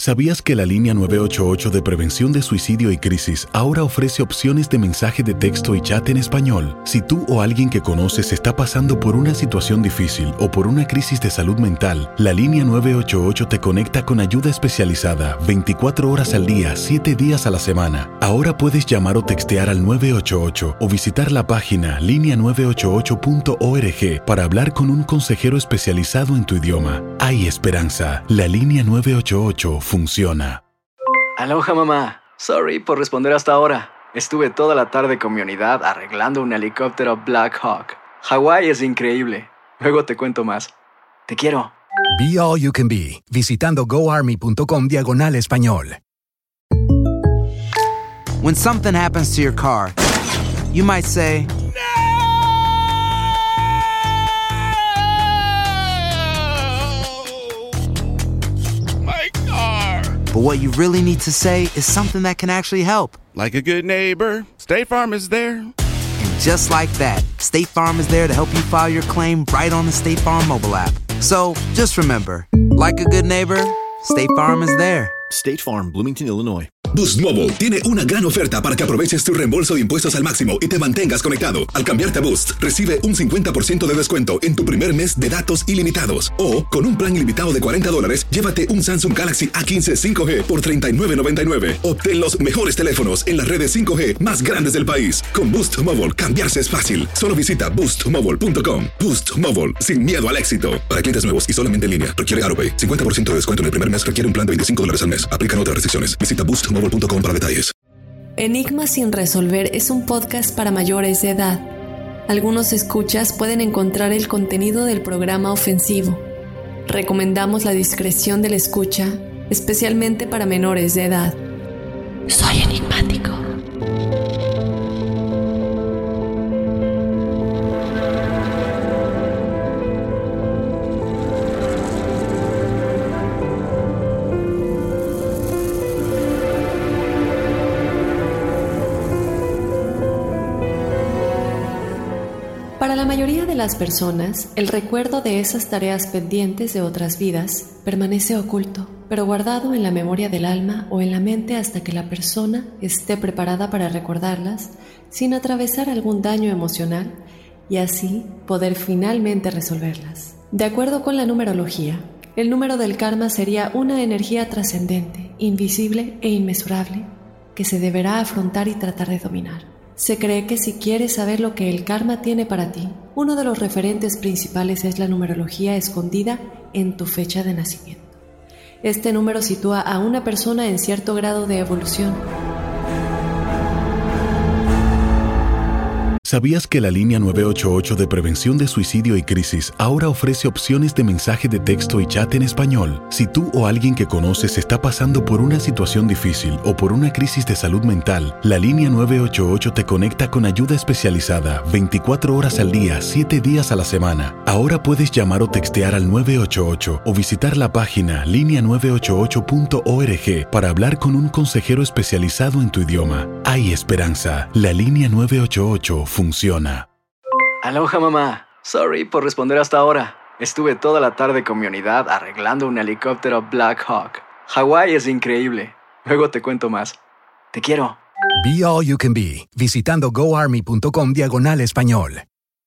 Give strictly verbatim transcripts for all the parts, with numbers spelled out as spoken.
¿Sabías que la línea nueve ocho ocho de prevención de suicidio y crisis ahora ofrece opciones de mensaje de texto y chat en español? Si tú o alguien que conoces está pasando por una situación difícil o por una crisis de salud mental, la línea nueve ocho ocho te conecta con ayuda especializada veinticuatro horas al día, siete días a la semana. Ahora puedes llamar o textear al nueve ocho ocho o visitar la página línea nueve ocho ocho punto org para hablar con un consejero especializado en tu idioma. Hay esperanza. La línea nueve ocho ocho funciona. Aloha, mamá. Sorry por responder hasta ahora. Estuve toda la tarde con mi unidad arreglando un helicóptero Black Hawk. Hawái es increíble. Luego te cuento más. Te quiero. Be All You Can Be, visitando goarmy.com diagonal español. When something happens to your car, you might say, but what you really need to say is something that can actually help. Like a good neighbor, State Farm is there. And just like that, State Farm is there to help you file your claim right on the State Farm mobile app. So just remember, like a good neighbor, State Farm is there. State Farm, Bloomington, Illinois. Boost Mobile tiene una gran oferta para que aproveches tu reembolso de impuestos al máximo y te mantengas conectado. Al cambiarte a Boost, recibe un cincuenta por ciento de descuento en tu primer mes de datos ilimitados. O, con un plan ilimitado de cuarenta dólares, llévate un Samsung Galaxy A quince cinco G por treinta y nueve noventa y nueve. Obtén los mejores teléfonos en las redes cinco G más grandes del país. Con Boost Mobile, cambiarse es fácil. Solo visita boost mobile punto com. Boost Mobile, sin miedo al éxito. Para clientes nuevos y solamente en línea, requiere AutoPay. cincuenta por ciento de descuento en el primer mes requiere un plan de veinticinco dólares al mes. Aplican otras restricciones. Visita boost mobile punto com para detalles. Enigma sin resolver es un podcast para mayores de edad. Algunos escuchas pueden encontrar el contenido del programa ofensivo. Recomendamos la discreción del escucha, especialmente para menores de edad. Soy enigmático. Para la mayoría de las personas, el recuerdo de esas tareas pendientes de otras vidas permanece oculto, pero guardado en la memoria del alma o en la mente hasta que la persona esté preparada para recordarlas sin atravesar algún daño emocional y así poder finalmente resolverlas. De acuerdo con la numerología, el número del karma sería una energía trascendente, invisible e inmesurable que se deberá afrontar y tratar de dominar. Se cree que si quieres saber lo que el karma tiene para ti, uno de los referentes principales es la numerología escondida en tu fecha de nacimiento. Este número sitúa a una persona en cierto grado de evolución. ¿Sabías que la línea nueve ocho ocho de prevención de suicidio y crisis ahora ofrece opciones de mensaje de texto y chat en español? Si tú o alguien que conoces está pasando por una situación difícil o por una crisis de salud mental, la línea nueve ocho ocho te conecta con ayuda especializada veinticuatro horas al día, siete días a la semana. Ahora puedes llamar o textear al nueve ocho ocho o visitar la página línea nueve ocho ocho punto org para hablar con un consejero especializado en tu idioma. Hay esperanza. La línea nueve ocho ocho funciona. Aloha, mamá. Sorry por responder hasta ahora. Estuve toda la tarde con mi unidad arreglando un helicóptero Black Hawk. Hawái es increíble. Luego te cuento más. Te quiero. Be All You Can Be, visitando goarmy.com diagonal español.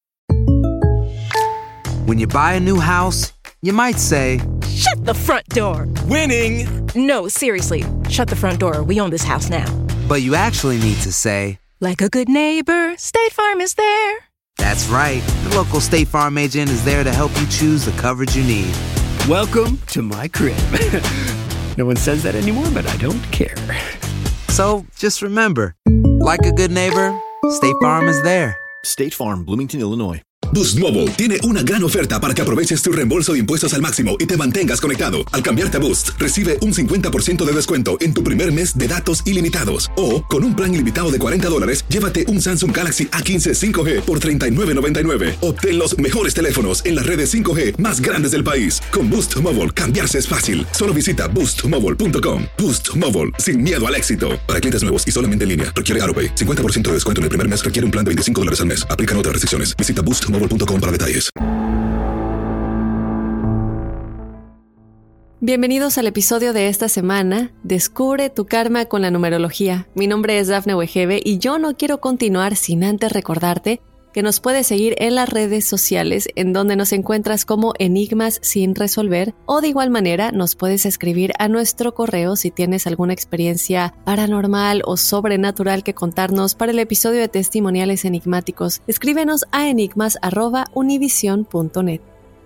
When you buy a new house, you might say, "Shut the front door." Winning! No, seriously. Shut the front door. We own this house now. but you actually need to say, like a good neighbor, State Farm is there. That's right. The local State Farm agent is there to help you choose the coverage you need. Welcome to my crib. No one says that anymore, but I don't care. So just remember, like a good neighbor, State Farm is there. State Farm, Bloomington, Illinois. Boost Mobile tiene una gran oferta para que aproveches tu reembolso de impuestos al máximo y te mantengas conectado. Al cambiarte a Boost, recibe un cincuenta por ciento de descuento en tu primer mes de datos ilimitados. O, con un plan ilimitado de cuarenta dólares, llévate un Samsung Galaxy A quince cinco G por treinta y nueve noventa y nueve. Obtén los mejores teléfonos en las redes cinco G más grandes del país. Con Boost Mobile, cambiarse es fácil. Solo visita boost mobile punto com. Boost Mobile, sin miedo al éxito. Para clientes nuevos y solamente en línea, requiere AutoPay. cincuenta por ciento de descuento en el primer mes requiere un plan de veinticinco dólares al mes. Aplican otras restricciones. Visita boost mobile punto com para detalles. Bienvenidos al episodio de esta semana, Descubre tu karma con la numerología. Mi nombre es Dafne Wegebe y yo no quiero continuar sin antes recordarte que nos puedes seguir en las redes sociales en donde nos encuentras como Enigmas sin resolver, o de igual manera nos puedes escribir a nuestro correo si tienes alguna experiencia paranormal o sobrenatural que contarnos para el episodio de testimoniales enigmáticos. Escríbenos a enigmas arroba univision punto net.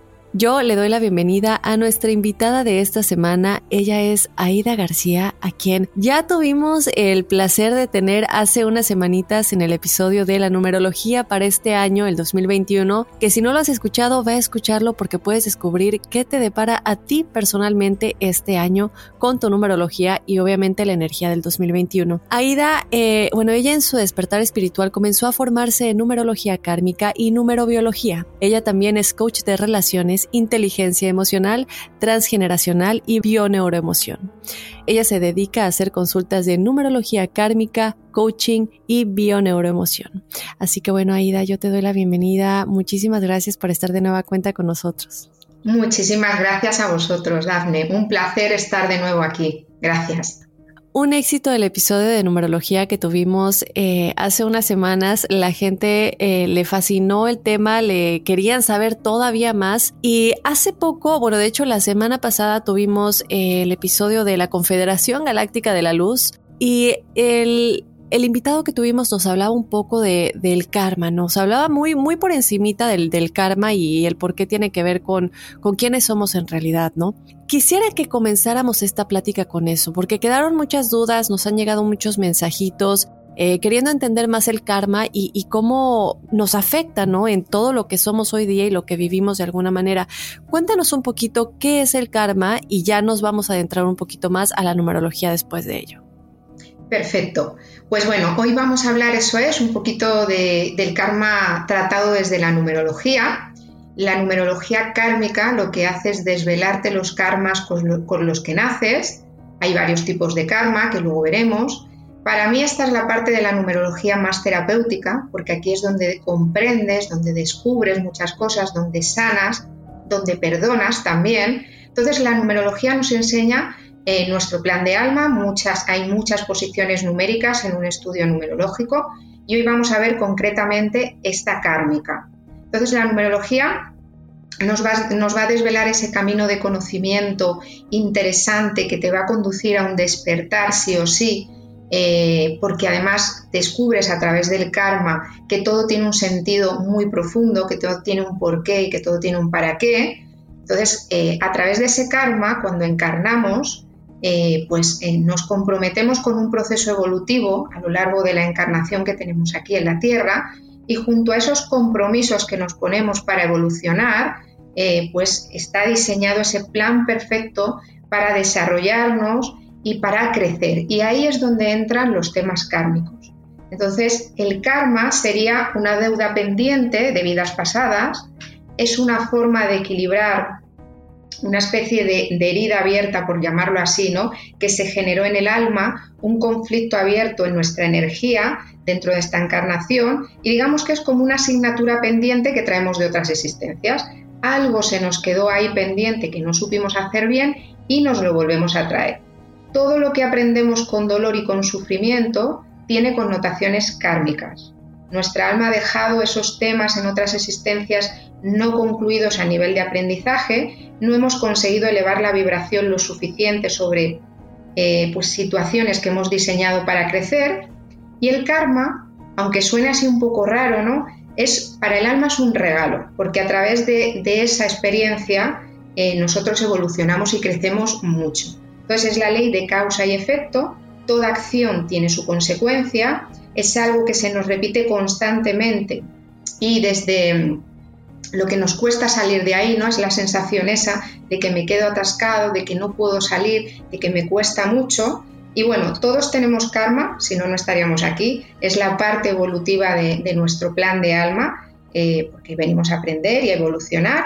Yo le doy la bienvenida a nuestra invitada de esta semana. Ella es Aida García, a quien ya tuvimos el placer de tener hace unas semanitas en el episodio de la numerología para este año, el dos mil veintiuno, que si no lo has escuchado, ve a escucharlo porque puedes descubrir qué te depara a ti personalmente este año con tu numerología y obviamente la energía del dos mil veintiuno. Aida, eh, bueno, ella en su despertar espiritual comenzó a formarse en numerología kármica y numerobiología. Ella también es coach de relaciones, inteligencia emocional, transgeneracional y bioneuroemoción. Ella se dedica a hacer consultas de numerología kármica, coaching y bioneuroemoción. Así que bueno, Aida, yo te doy la bienvenida. Muchísimas gracias por estar de nueva cuenta con nosotros. Muchísimas gracias a vosotros, Dafne. Un placer estar de nuevo aquí. Gracias. Un éxito del episodio de numerología que tuvimos eh, hace unas semanas. La gente eh, le fascinó el tema, le querían saber todavía más. Y hace poco, bueno, de hecho la semana pasada tuvimos eh, el episodio de la Confederación Galáctica de la Luz. Y el, el invitado que tuvimos nos hablaba un poco de, del karma, nos hablaba muy, muy por encimita del, del karma y el por qué tiene que ver con, con quiénes somos en realidad, ¿no? Quisiera que comenzáramos esta plática con eso, porque quedaron muchas dudas, nos han llegado muchos mensajitos, eh, queriendo entender más el karma y, y cómo nos afecta, ¿no?, en todo lo que somos hoy día y lo que vivimos de alguna manera. Cuéntanos un poquito qué es el karma y ya nos vamos a adentrar un poquito más a la numerología después de ello. Perfecto. Pues bueno, hoy vamos a hablar, eso es, un poquito de, del karma tratado desde la numerología. La numerología kármica lo que hace es desvelarte los karmas con, lo, con los que naces. Hay varios tipos de karma que luego veremos. Para mí esta es la parte de la numerología más terapéutica, porque aquí es donde comprendes, donde descubres muchas cosas, donde sanas, donde perdonas también. Entonces la numerología nos enseña eh, nuestro plan de alma. Muchas, hay muchas posiciones numéricas en un estudio numerológico y hoy vamos a ver concretamente esta kármica. Entonces la numerología nos va, nos va a desvelar ese camino de conocimiento interesante que te va a conducir a un despertar sí o sí, eh, porque además descubres a través del karma que todo tiene un sentido muy profundo, que todo tiene un porqué y que todo tiene un para qué. Entonces eh, a través de ese karma, cuando encarnamos, eh, pues eh, nos comprometemos con un proceso evolutivo a lo largo de la encarnación que tenemos aquí en la Tierra. Y junto a esos compromisos que nos ponemos para evolucionar, eh, pues está diseñado ese plan perfecto para desarrollarnos y para crecer. Y ahí es donde entran los temas kármicos. Entonces, el karma sería una deuda pendiente de vidas pasadas, es una forma de equilibrar una especie de, de herida abierta, por llamarlo así, ¿no?, que se generó en el alma, un conflicto abierto en nuestra energía dentro de esta encarnación y digamos que es como una asignatura pendiente que traemos de otras existencias. Algo se nos quedó ahí pendiente que no supimos hacer bien y nos lo volvemos a traer. Todo lo que aprendemos con dolor y con sufrimiento tiene connotaciones kármicas. Nuestra alma ha dejado esos temas en otras existencias no concluidos a nivel de aprendizaje, no hemos conseguido elevar la vibración lo suficiente sobre eh, pues, situaciones que hemos diseñado para crecer. Y el karma, aunque suene así un poco raro, ¿no?, es, para el alma es un regalo, porque a través de, de esa experiencia eh, nosotros evolucionamos y crecemos mucho. Entonces es la ley de causa y efecto, toda acción tiene su consecuencia, es algo que se nos repite constantemente y desde lo que nos cuesta salir de ahí, ¿no?, es la sensación esa de que me quedo atascado, de que no puedo salir, de que me cuesta mucho. Y bueno, todos tenemos karma, si no, no estaríamos aquí. Es la parte evolutiva de, de nuestro plan de alma, eh, porque venimos a aprender y a evolucionar.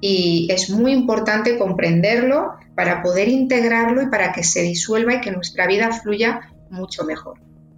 Y es muy importante comprenderlo para poder integrarlo y para que se disuelva y que nuestra vida fluya mucho mejor.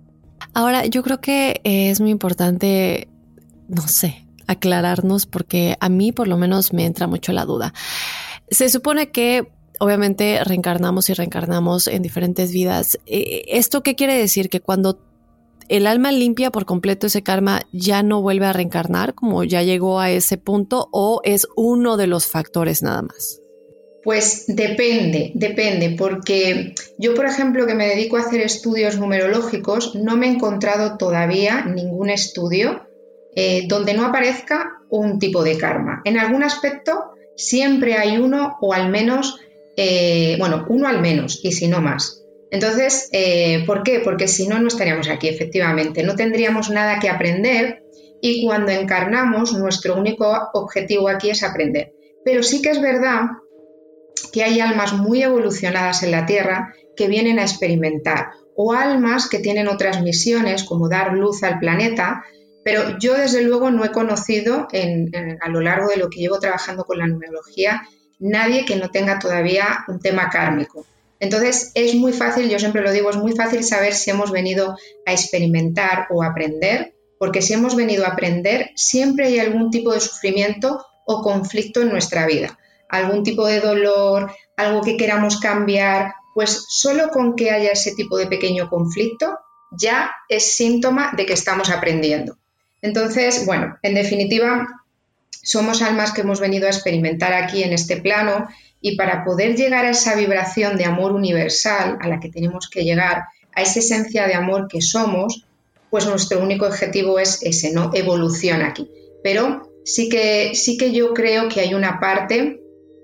Ahora, yo creo que es muy importante, no sé, aclararnos porque a mí por lo menos me entra mucho la duda. Se supone que obviamente reencarnamos y reencarnamos en diferentes vidas. ¿Esto qué quiere decir? Que cuando el alma limpia por completo ese karma, ¿ya no vuelve a reencarnar como ya llegó a ese punto o es uno de los factores nada más? Pues depende, depende, porque yo, por ejemplo, que me dedico a hacer estudios numerológicos, no me he encontrado todavía ningún estudio eh, donde no aparezca un tipo de karma. En algún aspecto siempre hay uno o al menos, eh, bueno, uno al menos y si no más. Entonces, eh, ¿por qué? Porque si no, no estaríamos aquí, efectivamente. No tendríamos nada que aprender y cuando encarnamos, nuestro único objetivo aquí es aprender. Pero sí que es verdad que hay almas muy evolucionadas en la Tierra que vienen a experimentar o almas que tienen otras misiones como dar luz al planeta, pero yo desde luego no he conocido en, en, a lo largo de lo que llevo trabajando con la numerología nadie que no tenga todavía un tema kármico. Entonces es muy fácil, yo siempre lo digo, es muy fácil saber si hemos venido a experimentar o a aprender, porque si hemos venido a aprender siempre hay algún tipo de sufrimiento o conflicto en nuestra vida. Algún tipo de dolor, algo que queramos cambiar, pues solo con que haya ese tipo de pequeño conflicto ya es síntoma de que estamos aprendiendo. Entonces, bueno, en definitiva, somos almas que hemos venido a experimentar aquí en este plano y para poder llegar a esa vibración de amor universal a la que tenemos que llegar, a esa esencia de amor que somos, pues nuestro único objetivo es ese, ¿no? Evolución aquí. Pero sí que, sí que yo creo que hay una parte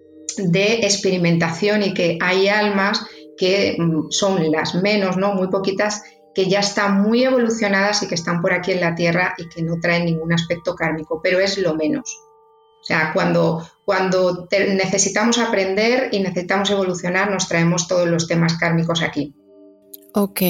de experimentación y que hay almas que son las menos, ¿no? Muy poquitas, que ya están muy evolucionadas y que están por aquí en la Tierra y que no traen ningún aspecto kármico, pero es lo menos. O sea, cuando, cuando te, necesitamos aprender y necesitamos evolucionar, nos traemos todos los temas kármicos aquí. Ok.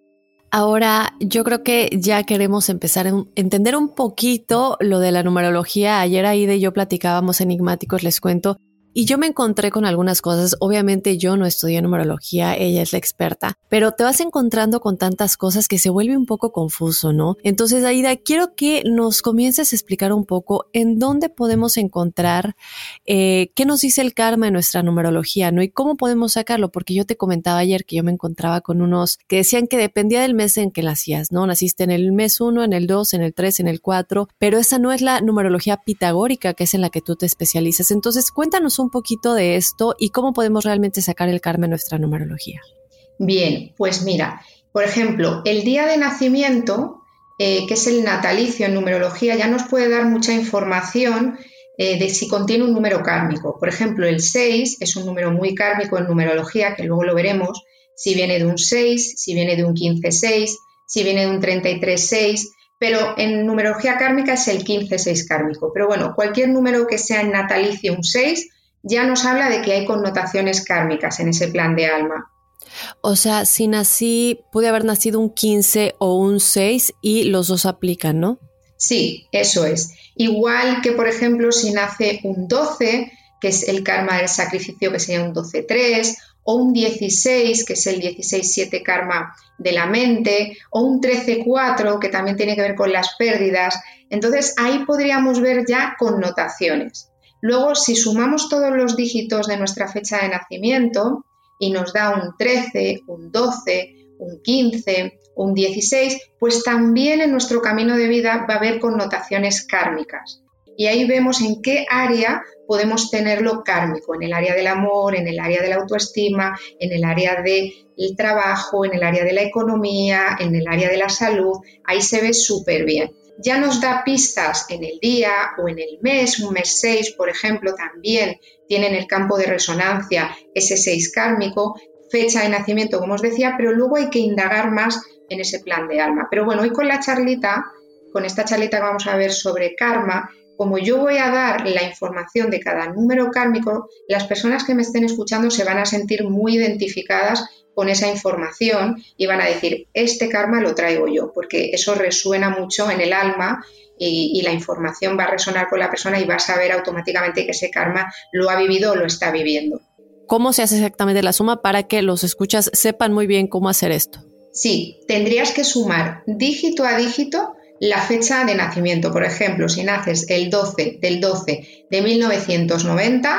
Ahora, yo creo que ya queremos empezar a entender un poquito lo de la numerología. Ayer Aide y yo platicábamos enigmáticos, les cuento, y yo me encontré con algunas cosas. Obviamente yo no estudié numerología, ella es la experta, pero te vas encontrando con tantas cosas que se vuelve un poco confuso, ¿no? Entonces, Aida, quiero que nos comiences a explicar un poco en dónde podemos encontrar eh, qué nos dice el karma en nuestra numerología, ¿no? Y cómo podemos sacarlo, porque yo te comentaba ayer que yo me encontraba con unos que decían que dependía del mes en que nacías, ¿no? Naciste en el mes uno, en el dos, en el tres, en el cuatro, pero esa no es la numerología pitagórica, que es en la que tú te especializas. Entonces, cuéntanos un poquito de esto y cómo podemos realmente sacar el karma en nuestra numerología. Bien, pues mira, por ejemplo, el día de nacimiento, eh, que es el natalicio en numerología, ya nos puede dar mucha información eh, de si contiene un número kármico. Por ejemplo, el seis es un número muy kármico en numerología, que luego lo veremos, si viene de un seis, si viene de un quince seis, si viene de un treinta y tres seis, pero en numerología kármica es el quince seis kármico. Pero bueno, cualquier número que sea en natalicio un seis, ya nos habla de que hay connotaciones kármicas en ese plan de alma. O sea, si nací, pude haber nacido un quince o un seis y los dos aplican, ¿no? Sí, eso es. Igual que, por ejemplo, si nace un doce, que es el karma del sacrificio, que sería un doce tres, o un dieciséis, que es el dieciséis siete karma de la mente, o un trece cuatro, que también tiene que ver con las pérdidas. Entonces, ahí podríamos ver ya connotaciones. Luego, si sumamos todos los dígitos de nuestra fecha de nacimiento y nos da un trece, un doce, un quince, un dieciséis, pues también en nuestro camino de vida va a haber connotaciones kármicas. Y ahí vemos en qué área podemos tenerlo kármico, en el área del amor, en el área de la autoestima, en el área del trabajo, en el área de la economía, en el área de la salud. Ahí se ve súper bien. Ya nos da pistas en el día o en el mes, un mes seis, por ejemplo, también tiene en el campo de resonancia ese seis kármico, fecha de nacimiento, como os decía, pero luego hay que indagar más en ese plan de alma. Pero bueno, hoy con la charlita, con esta charlita que vamos a ver sobre karma, como yo voy a dar la información de cada número kármico, las personas que me estén escuchando se van a sentir muy identificadas con esa información y van a decir, este karma lo traigo yo, porque eso resuena mucho en el alma y, y la información va a resonar con la persona y va a saber automáticamente que ese karma lo ha vivido o lo está viviendo. ¿Cómo se hace exactamente la suma para que los escuchas sepan muy bien cómo hacer esto? Sí, tendrías que sumar dígito a dígito la fecha de nacimiento. Por ejemplo, si naces el doce del doce de mil novecientos noventa,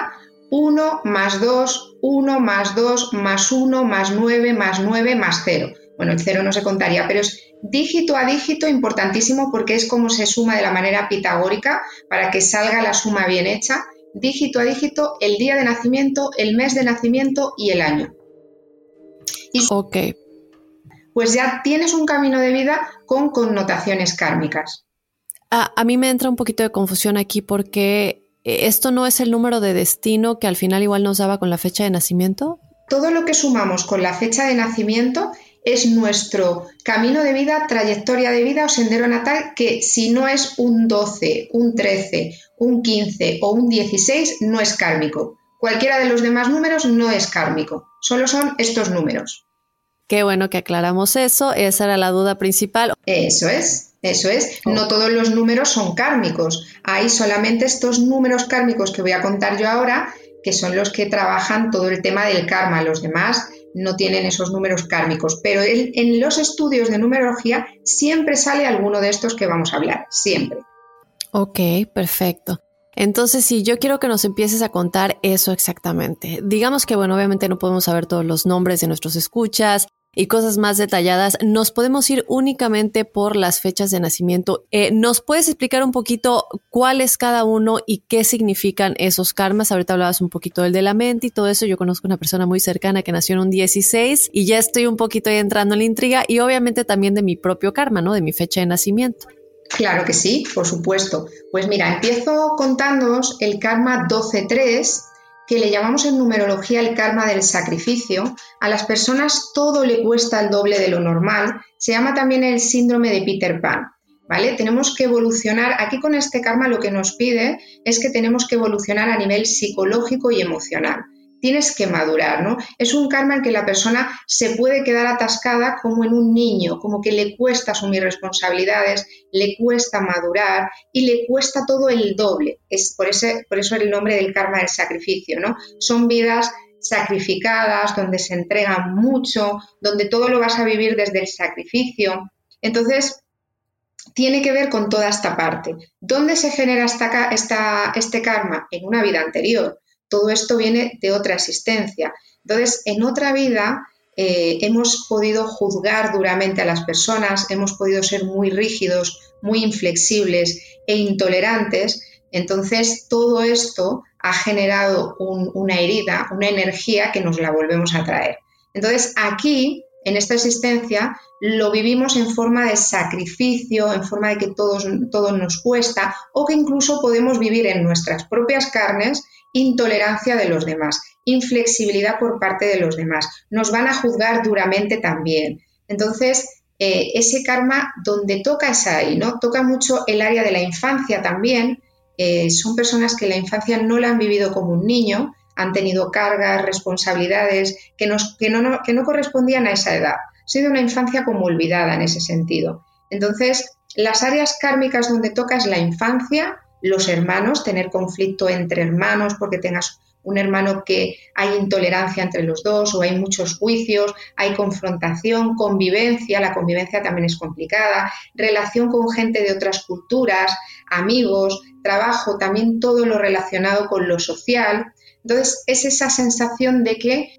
uno más dos, uno más dos, más uno, más nueve, más nueve, más cero. Bueno, el cero no se contaría, pero es dígito a dígito importantísimo porque es como se suma de la manera pitagórica para que salga la suma bien hecha. Dígito a dígito, el día de nacimiento, el mes de nacimiento y el año. Y ok. Pues ya tienes un camino de vida con connotaciones kármicas. A, a mí me entra un poquito de confusión aquí porque esto no es el número de destino que al final igual nos daba con la fecha de nacimiento. Todo lo que sumamos con la fecha de nacimiento es nuestro camino de vida, trayectoria de vida o sendero natal, que si no es un doce, un trece, un quince o un dieciséis, no es kármico. Cualquiera de los demás números no es kármico, solo son estos números. Qué bueno que aclaramos eso, esa era la duda principal. Eso es, eso es. No todos los números son kármicos, hay solamente estos números kármicos que voy a contar yo ahora, que son los que trabajan todo el tema del karma, los demás no tienen esos números kármicos, pero el, en los estudios de numerología siempre sale alguno de estos que vamos a hablar, siempre. Ok, perfecto. Entonces, si yo quiero que nos empieces a contar eso exactamente. Digamos que, bueno, obviamente no podemos saber todos los nombres de nuestros escuchas y cosas más detalladas. Nos podemos ir únicamente por las fechas de nacimiento. Eh, ¿Nos puedes explicar un poquito cuál es cada uno y qué significan esos karmas? Ahorita hablabas un poquito del de la mente y todo eso. Yo conozco una persona muy cercana que nació en un dieciséis y ya estoy un poquito ahí entrando en la intriga y obviamente también de mi propio karma, ¿no? De mi fecha de nacimiento. Claro que sí, por supuesto. Pues mira, empiezo contándoos el karma doce tres, que le llamamos en numerología el karma del sacrificio. A las personas todo le cuesta el doble de lo normal. Se llama también el síndrome de Peter Pan, ¿vale? Tenemos que evolucionar. Aquí con este karma lo que nos pide es que tenemos que evolucionar a nivel psicológico y emocional. Tienes que madurar, ¿no? Es un karma en que la persona se puede quedar atascada como en un niño, como que le cuesta asumir responsabilidades, le cuesta madurar y le cuesta todo el doble. Es por, ese, por eso el nombre del karma del sacrificio, ¿no? Son vidas sacrificadas, donde se entregan mucho, donde todo lo vas a vivir desde el sacrificio. Entonces, tiene que ver con toda esta parte. ¿Dónde se genera esta, esta, este karma? En una vida anterior. Todo esto viene de otra existencia. Entonces, en otra vida eh, hemos podido juzgar duramente a las personas, hemos podido ser muy rígidos, muy inflexibles e intolerantes. Entonces, todo esto ha generado un, una herida, una energía que nos la volvemos a traer. Entonces, aquí, en esta existencia, lo vivimos en forma de sacrificio, en forma de que todos, todo nos cuesta, o que incluso podemos vivir en nuestras propias carnes intolerancia de los demás, inflexibilidad por parte de los demás. Nos van a juzgar duramente también. Entonces, eh, ese karma donde toca es ahí, ¿no? Toca mucho el área de la infancia también. Eh, son personas que la infancia no la han vivido como un niño, han tenido cargas, responsabilidades que, nos, que, no, no, que no correspondían a esa edad. Ha sido una infancia como olvidada en ese sentido. Entonces, las áreas kármicas donde toca es la infancia, los hermanos, tener conflicto entre hermanos porque tengas un hermano que hay intolerancia entre los dos o hay muchos juicios, hay confrontación, convivencia, la convivencia también es complicada, relación con gente de otras culturas, amigos, trabajo, también todo lo relacionado con lo social. Entonces es esa sensación de que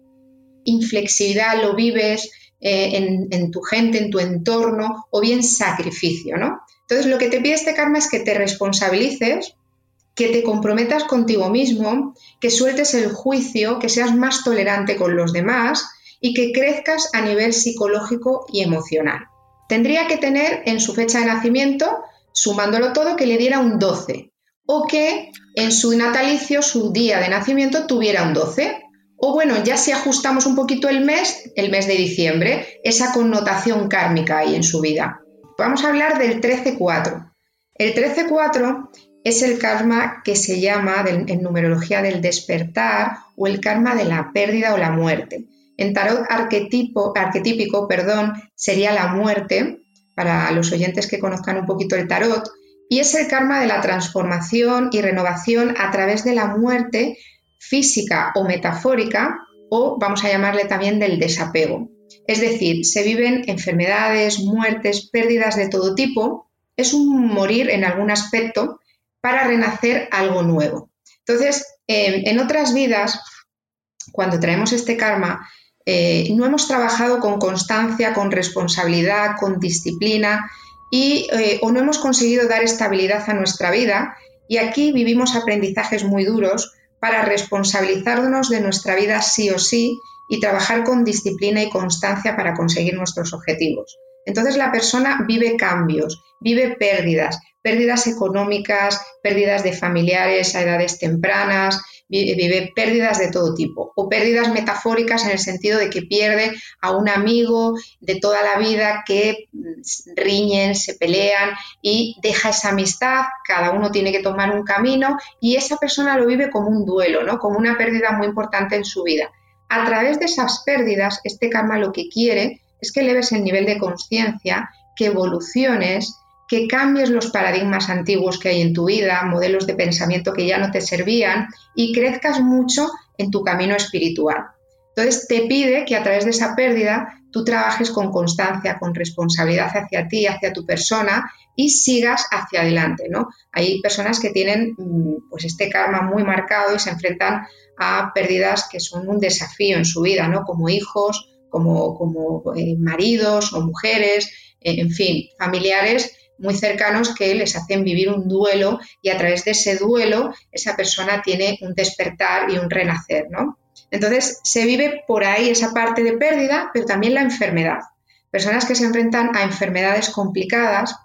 inflexibilidad lo vives eh, en, en tu gente, en tu entorno o bien sacrificio, ¿no? Entonces, lo que te pide este karma es que te responsabilices, que te comprometas contigo mismo, que sueltes el juicio, que seas más tolerante con los demás y que crezcas a nivel psicológico y emocional. Tendría que tener en su fecha de nacimiento, sumándolo todo, que le diera un doce o que en su natalicio, su día de nacimiento, tuviera un doce. O bueno, ya si ajustamos un poquito el mes, el mes de diciembre, esa connotación kármica ahí en su vida. Vamos a hablar del trece cuatro. El trece cuatro es el karma que se llama en numerología del despertar o el karma de la pérdida o la muerte. En tarot arquetipo, arquetípico perdón, sería la muerte, para los oyentes que conozcan un poquito el tarot, y es el karma de la transformación y renovación a través de la muerte física o metafórica, o vamos a llamarle también del desapego. Es decir, se viven enfermedades, muertes, pérdidas de todo tipo. Es un morir en algún aspecto para renacer algo nuevo. Entonces, eh, en otras vidas, cuando traemos este karma, eh, no hemos trabajado con constancia, con responsabilidad, con disciplina y, eh, o no hemos conseguido dar estabilidad a nuestra vida, y aquí vivimos aprendizajes muy duros para responsabilizarnos de nuestra vida sí o sí y trabajar con disciplina y constancia para conseguir nuestros objetivos. Entonces la persona vive cambios, vive pérdidas, pérdidas económicas, pérdidas de familiares a edades tempranas, vive, vive pérdidas de todo tipo, o pérdidas metafóricas en el sentido de que pierde a un amigo de toda la vida, que riñen, se pelean y deja esa amistad, cada uno tiene que tomar un camino y esa persona lo vive como un duelo, ¿no? Como una pérdida muy importante en su vida. A través de esas pérdidas, este karma lo que quiere es que eleves el nivel de conciencia, que evoluciones, que cambies los paradigmas antiguos que hay en tu vida, modelos de pensamiento que ya no te servían y crezcas mucho en tu camino espiritual. Entonces te pide que a través de esa pérdida tú trabajes con constancia, con responsabilidad hacia ti, hacia tu persona y sigas hacia adelante, ¿no? Hay personas que tienen pues este karma muy marcado y se enfrentan a pérdidas que son un desafío en su vida, ¿no? Como hijos, como, como eh, maridos o mujeres, eh, en fin, familiares muy cercanos que les hacen vivir un duelo y a través de ese duelo esa persona tiene un despertar y un renacer, ¿no? Entonces se vive por ahí esa parte de pérdida, pero también la enfermedad. Personas que se enfrentan a enfermedades complicadas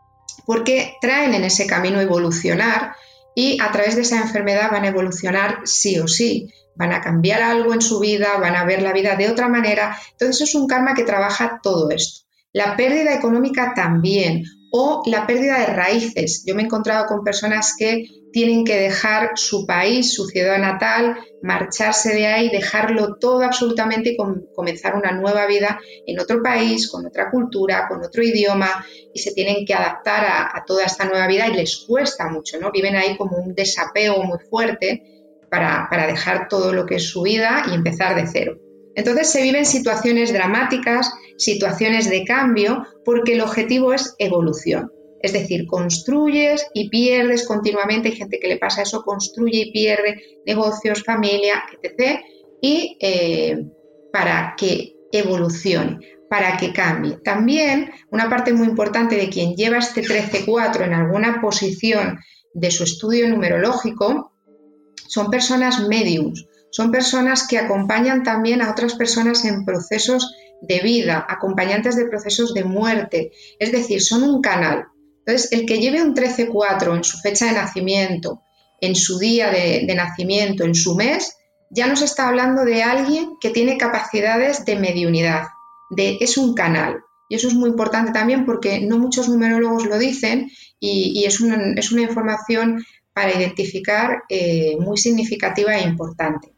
porque traen en ese camino evolucionar y a través de esa enfermedad van a evolucionar sí o sí. Van a cambiar algo en su vida, van a ver la vida de otra manera. Entonces es un karma que trabaja todo esto. La pérdida económica también, o la pérdida de raíces. Yo me he encontrado con personas que tienen que dejar su país, su ciudad natal, marcharse de ahí, dejarlo todo absolutamente y com- comenzar una nueva vida en otro país, con otra cultura, con otro idioma, y se tienen que adaptar a, a toda esta nueva vida y les cuesta mucho, ¿no? Viven ahí como un desapego muy fuerte para, para dejar todo lo que es su vida y empezar de cero. Entonces se viven situaciones dramáticas, situaciones de cambio, porque el objetivo es evolución. Es decir, construyes y pierdes continuamente. Hay gente que le pasa eso, construye y pierde negocios, familia, etcétera. Y eh, para que evolucione, para que cambie. También una parte muy importante de quien lleva este trece cuatro en alguna posición de su estudio numerológico son personas mediums. Son personas que acompañan también a otras personas en procesos de vida, acompañantes de procesos de muerte, es decir, son un canal. Entonces, el que lleve un trece cuatro en su fecha de nacimiento, en su día de, de nacimiento, en su mes, ya nos está hablando de alguien que tiene capacidades de mediunidad, de, es un canal. Y eso es muy importante también porque no muchos numerólogos lo dicen y, y es, una, es una información para identificar eh, muy significativa e importante.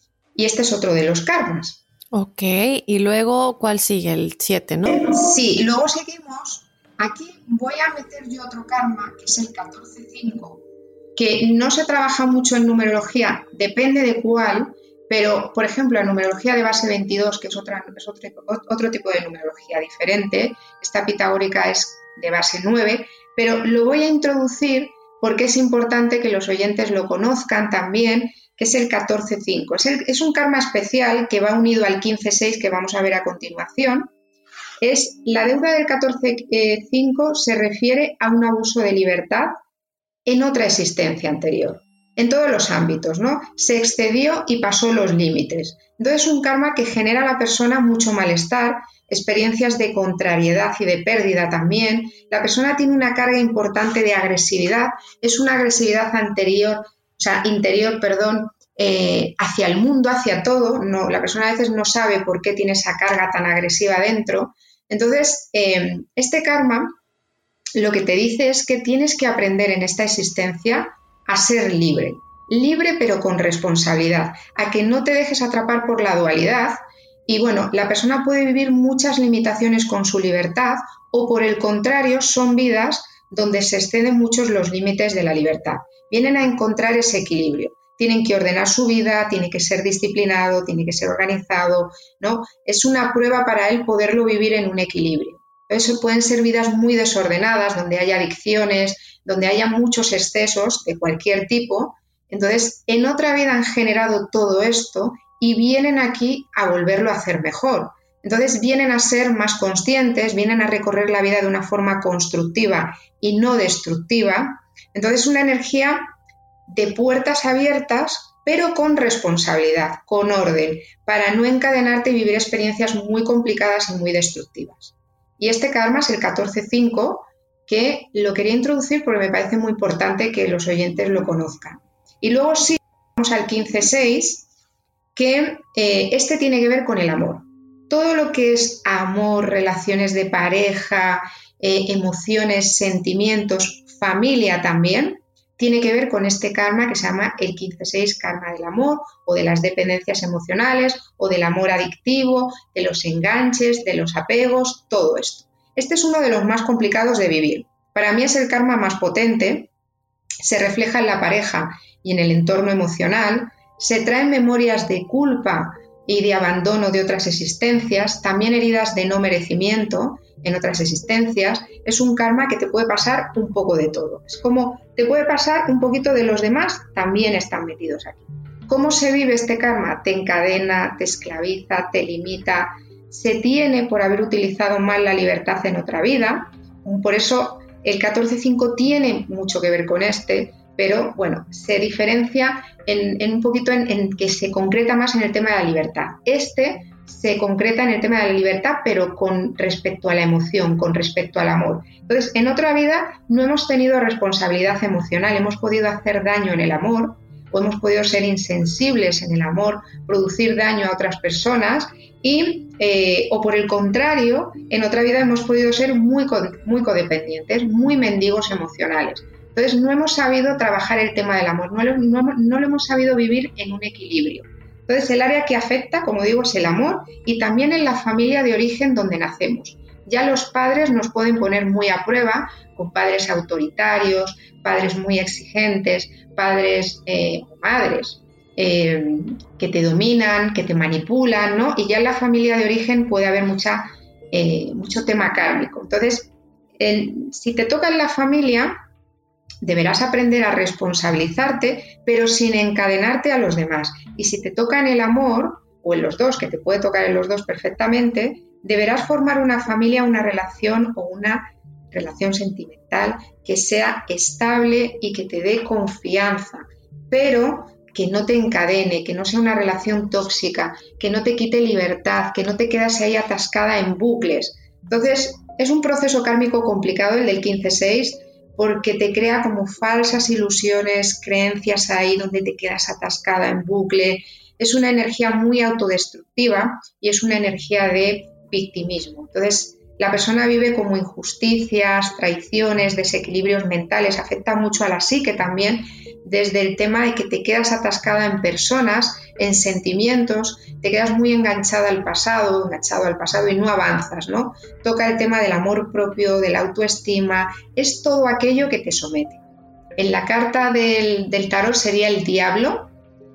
Y este es otro de los karmas. Ok, y luego, ¿cuál sigue? El siete, ¿no? Sí, luego seguimos. Aquí voy a meter yo otro karma, que es el catorce cinco, que no se trabaja mucho en numerología, depende de cuál, pero, por ejemplo, la numerología de base veintidós, que es, otra, es otro, otro tipo de numerología diferente, esta pitagórica es de base nueve, pero lo voy a introducir porque es importante que los oyentes lo conozcan también, que es el catorce cinco. Es, el, es un karma especial que va unido al quince seis que vamos a ver a continuación. Es la deuda del catorce cinco se refiere a un abuso de libertad en otra existencia anterior, en todos los ámbitos, ¿no? Se excedió y pasó los límites. Entonces es un karma que genera a la persona mucho malestar, experiencias de contrariedad y de pérdida también. La persona tiene una carga importante de agresividad, es una agresividad anterior, o sea, interior, perdón, eh, hacia el mundo, hacia todo. No, la persona a veces no sabe por qué tiene esa carga tan agresiva dentro. Entonces, eh, este karma lo que te dice es que tienes que aprender en esta existencia a ser libre. Libre pero con responsabilidad, a que no te dejes atrapar por la dualidad. Y bueno, la persona puede vivir muchas limitaciones con su libertad o por el contrario son vidas donde se exceden muchos los límites de la libertad. Vienen a encontrar ese equilibrio. Tienen que ordenar su vida, tiene que ser disciplinado, tiene que ser organizado, ¿no? Es una prueba para él poderlo vivir en un equilibrio. Entonces pueden ser vidas muy desordenadas, donde haya adicciones, donde haya muchos excesos de cualquier tipo, Entonces, en otra vida han generado todo esto y vienen aquí a volverlo a hacer mejor. Entonces, vienen a ser más conscientes, vienen a recorrer la vida de una forma constructiva y no destructiva. Entonces, una energía de puertas abiertas, pero con responsabilidad, con orden, para no encadenarte y vivir experiencias muy complicadas y muy destructivas. Y este karma es el catorce cinco, que lo quería introducir porque me parece muy importante que los oyentes lo conozcan. Y luego sí, vamos al quince seis, que eh, este tiene que ver con el amor. Todo lo que es amor, relaciones de pareja, eh, emociones, sentimientos, familia también, tiene que ver con este karma que se llama el quince seis, karma del amor o de las dependencias emocionales o del amor adictivo, de los enganches, de los apegos, todo esto. Este es uno de los más complicados de vivir. Para mí es el karma más potente, se refleja en la pareja y en el entorno emocional, se traen memorias de culpa y de abandono de otras existencias, también heridas de no merecimiento en otras existencias. Es un karma que te puede pasar un poco de todo. Es como te puede pasar un poquito de los demás, también están metidos aquí. ¿Cómo se vive este karma? Te encadena, te esclaviza, te limita, se tiene por haber utilizado mal la libertad en otra vida. Por eso el catorce cinco tiene mucho que ver con este, pero bueno, se diferencia en, en un poquito en, en que se concreta más en el tema de la libertad. Este se concreta en el tema de la libertad, pero con respecto a la emoción, con respecto al amor. Entonces, en otra vida no hemos tenido responsabilidad emocional, hemos podido hacer daño en el amor, o hemos podido ser insensibles en el amor, producir daño a otras personas, y, eh, o por el contrario, en otra vida hemos podido ser muy, muy codependientes, muy mendigos emocionales. Entonces, no hemos sabido trabajar el tema del amor, no lo, no, no lo hemos sabido vivir en un equilibrio. Entonces, el área que afecta, como digo, es el amor y también en la familia de origen donde nacemos. Ya los padres nos pueden poner muy a prueba con padres autoritarios, padres muy exigentes, padres eh, o madres eh, que te dominan, que te manipulan, ¿no? Y ya en la familia de origen puede haber mucha, eh, mucho tema kármico. Entonces, el, si te toca en la familia, deberás aprender a responsabilizarte, pero sin encadenarte a los demás. Y si te toca en el amor, o en los dos, que te puede tocar en los dos perfectamente, deberás formar una familia, una relación o una relación sentimental que sea estable y que te dé confianza, pero que no te encadene, que no sea una relación tóxica, que no te quite libertad, que no te quedas ahí atascada en bucles. Entonces, es un proceso kármico complicado el del quince seis, porque te crea como falsas ilusiones, creencias ahí donde te quedas atascada en bucle. Es una energía muy autodestructiva y es una energía de victimismo. Entonces, la persona vive como injusticias, traiciones, desequilibrios mentales, afecta mucho a la psique también, desde el tema de que te quedas atascada en personas, en sentimientos, te quedas muy enganchada al pasado, enganchado al pasado y no avanzas, ¿no? Toca el tema del amor propio, de la autoestima, es todo aquello que te somete. En la carta del, del tarot sería el diablo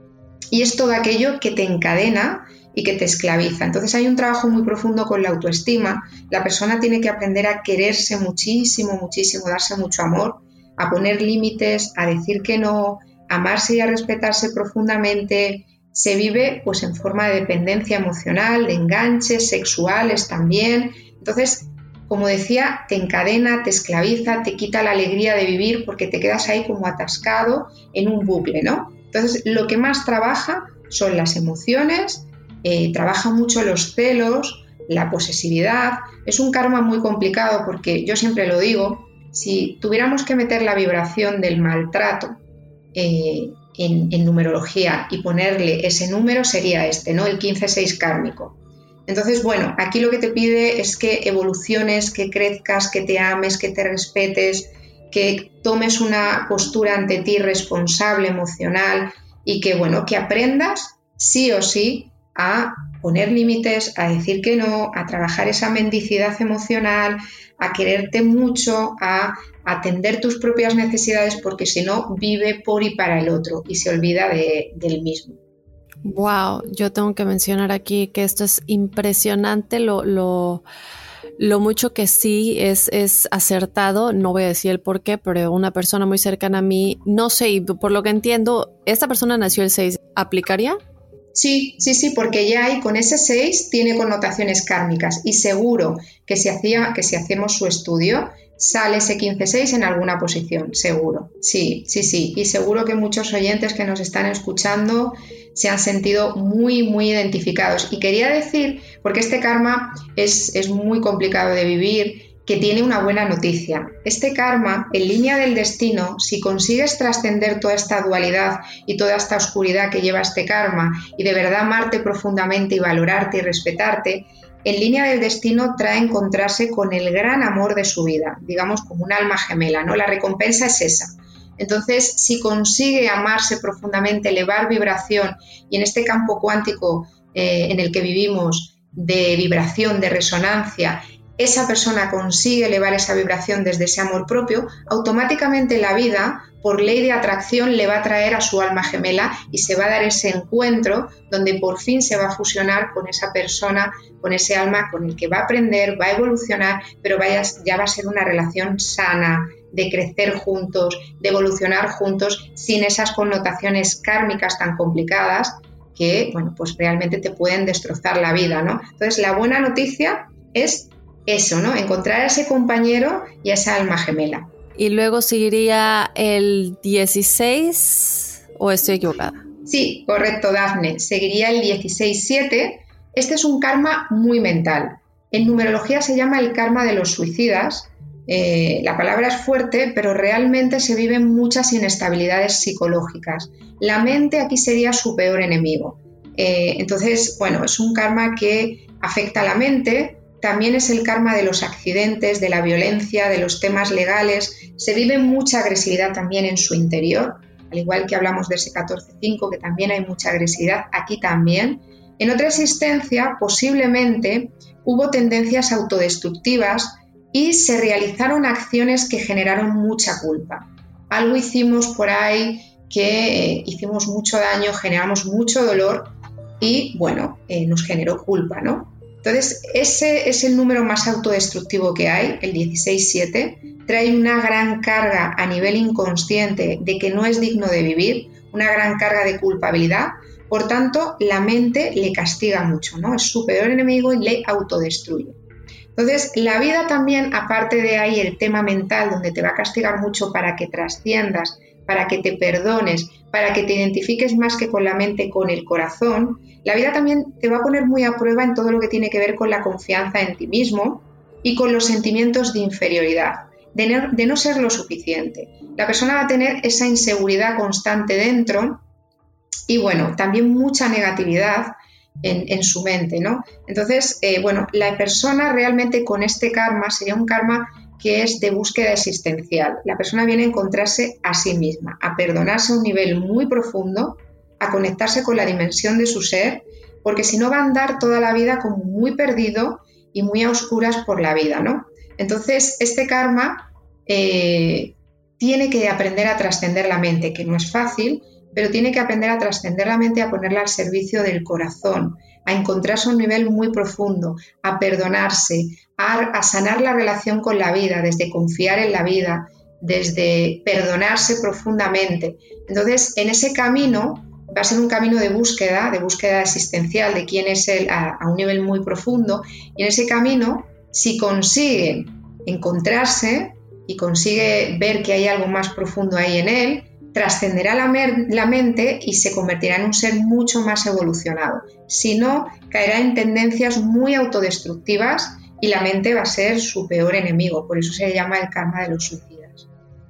y es todo aquello que te encadena y que te esclaviza. Entonces hay un trabajo muy profundo con la autoestima. La persona tiene que aprender a quererse muchísimo, muchísimo, darse mucho amor, a poner límites, a decir que no, a amarse y a respetarse profundamente. Se vive pues en forma de dependencia emocional, de enganches sexuales también. Entonces, como decía, te encadena, te esclaviza, te quita la alegría de vivir porque te quedas ahí como atascado en un bucle, ¿no? Entonces, lo que más trabaja son las emociones, eh, trabaja mucho los celos, la posesividad. Es un karma muy complicado porque yo siempre lo digo, si tuviéramos que meter la vibración del maltrato eh, en, en numerología y ponerle ese número sería este, ¿no? El quince seis kármico. Entonces, bueno, aquí lo que te pide es que evoluciones, que crezcas, que te ames, que te respetes, que tomes una postura ante ti responsable, emocional y que, bueno, que aprendas sí o sí a poner límites, a decir que no, a trabajar esa mendicidad emocional, a quererte mucho, a atender tus propias necesidades, porque si no, vive por y para el otro y se olvida de, del mismo. Wow, yo tengo que mencionar aquí que esto es impresionante lo, lo, Lo mucho que sí es, es acertado, no voy a decir el por qué, pero una persona muy cercana a mí, no sé, y por lo que entiendo, esta persona nació el seis, ¿aplicaría? Sí, sí, sí, porque ya ahí con ese seis tiene connotaciones kármicas y seguro que si, hacía, que si hacemos su estudio sale ese quince seis en alguna posición, seguro. Sí, sí, sí, y seguro que muchos oyentes que nos están escuchando se han sentido muy, muy identificados. Y quería decir, porque este karma es, es muy complicado de vivir, que tiene una buena noticia. Este karma, en línea del destino, si consigues trascender toda esta dualidad y toda esta oscuridad que lleva este karma y de verdad amarte profundamente y valorarte y respetarte, en línea del destino trae encontrarse con el gran amor de su vida, digamos como un alma gemela, ¿no? La recompensa es esa. Entonces, si consigue amarse profundamente, elevar vibración, y en este campo cuántico eh, en el que vivimos, de vibración, de resonancia, esa persona consigue elevar esa vibración desde ese amor propio, automáticamente la vida, por ley de atracción, le va a traer a su alma gemela y se va a dar ese encuentro donde por fin se va a fusionar con esa persona, con ese alma con el que va a aprender, va a evolucionar, pero vaya, ya va a ser una relación sana, de crecer juntos, de evolucionar juntos, sin esas connotaciones kármicas tan complicadas que, bueno, pues realmente te pueden destrozar la vida, ¿no? Entonces, la buena noticia es eso, ¿no? Encontrar a ese compañero y a esa alma gemela. ¿Y luego seguiría el dieciséis o estoy equivocada? Sí, correcto, Dafne. Seguiría el dieciséis siete. Este es un karma muy mental. En numerología se llama el karma de los suicidas. Eh, la palabra es fuerte, pero realmente se viven muchas inestabilidades psicológicas. La mente aquí sería su peor enemigo. Eh, entonces, bueno, es un karma que afecta a la mente. También es el karma de los accidentes, de la violencia, de los temas legales. Se vive mucha agresividad también en su interior, al igual que hablamos de ese catorce cinco, que también hay mucha agresividad, aquí también. En otra existencia, posiblemente, hubo tendencias autodestructivas y se realizaron acciones que generaron mucha culpa. Algo hicimos por ahí que eh, hicimos mucho daño, generamos mucho dolor y, bueno, eh, nos generó culpa, ¿no? Entonces, ese es el número más autodestructivo que hay, el dieciséis siete, trae una gran carga a nivel inconsciente de que no es digno de vivir, una gran carga de culpabilidad, por tanto, la mente le castiga mucho, ¿no? Es su peor enemigo y le autodestruye. Entonces, la vida también, aparte de ahí el tema mental, donde te va a castigar mucho para que trasciendas, para que te perdones, para que te identifiques más que con la mente, con el corazón, la vida también te va a poner muy a prueba en todo lo que tiene que ver con la confianza en ti mismo y con los sentimientos de inferioridad, de no, de no ser lo suficiente. La persona va a tener esa inseguridad constante dentro y, bueno, también mucha negatividad en, en su mente, ¿no? Entonces, eh, bueno, la persona realmente con este karma sería un karma que es de búsqueda existencial. La persona viene a encontrarse a sí misma, a perdonarse a un nivel muy profundo, a conectarse con la dimensión de su ser, porque si no va a andar toda la vida como muy perdido y muy a oscuras por la vida, ¿no? Entonces, este karma eh, tiene que aprender a trascender la mente, que no es fácil, pero tiene que aprender a trascender la mente, a ponerla al servicio del corazón, a encontrarse a un nivel muy profundo, a perdonarse, a, a sanar la relación con la vida, desde confiar en la vida, desde perdonarse profundamente. Entonces, en ese camino va a ser un camino de búsqueda, de búsqueda existencial de quién es él a, a un nivel muy profundo, y en ese camino, si consigue encontrarse y consigue ver que hay algo más profundo ahí en él, trascenderá la, mer- la mente y se convertirá en un ser mucho más evolucionado. Si no, caerá en tendencias muy autodestructivas y la mente va a ser su peor enemigo. Por eso se llama el karma de los suicidas.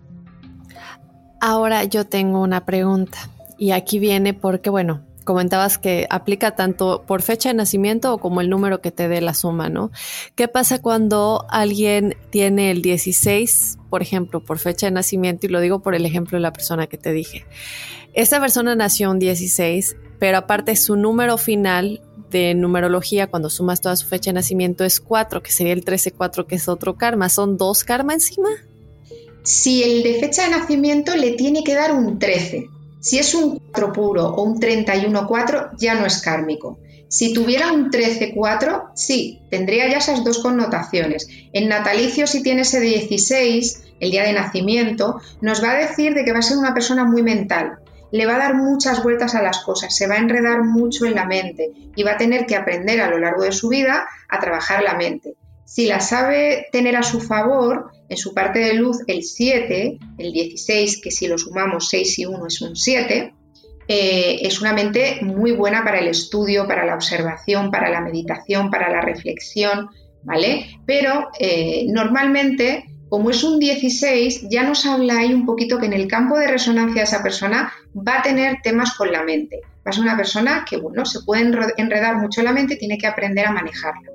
Ahora yo tengo una pregunta y aquí viene porque, bueno, comentabas que aplica tanto por fecha de nacimiento o como el número que te dé la suma, ¿no? ¿Qué pasa cuando alguien tiene el dieciséis, por ejemplo, por fecha de nacimiento? Y lo digo por el ejemplo de la persona que te dije. Esta persona nació un dieciséis, pero aparte su número final de numerología, cuando sumas toda su fecha de nacimiento, es cuatro, que sería el trece cuatro, que es otro karma. ¿Son dos karma encima? Si el de fecha de nacimiento le tiene que dar un trece. Si es un cuatro puro o un treinta y uno cuatro, ya no es kármico. Si tuviera un trece cuatro, sí, tendría ya esas dos connotaciones. En natalicio, si tiene ese dieciséis, el día de nacimiento, nos va a decir de que va a ser una persona muy mental. Le va a dar muchas vueltas a las cosas, se va a enredar mucho en la mente y va a tener que aprender a lo largo de su vida a trabajar la mente. Si la sabe tener a su favor, en su parte de luz el siete, el dieciséis, que si lo sumamos seis y uno es un siete, eh, es una mente muy buena para el estudio, para la observación, para la meditación, para la reflexión, ¿vale? Pero eh, normalmente, como es un dieciséis, ya nos habla ahí un poquito que en el campo de resonancia de esa persona va a tener temas con la mente. Va a ser una persona que, bueno, se puede enredar mucho la mente y tiene que aprender a manejarla.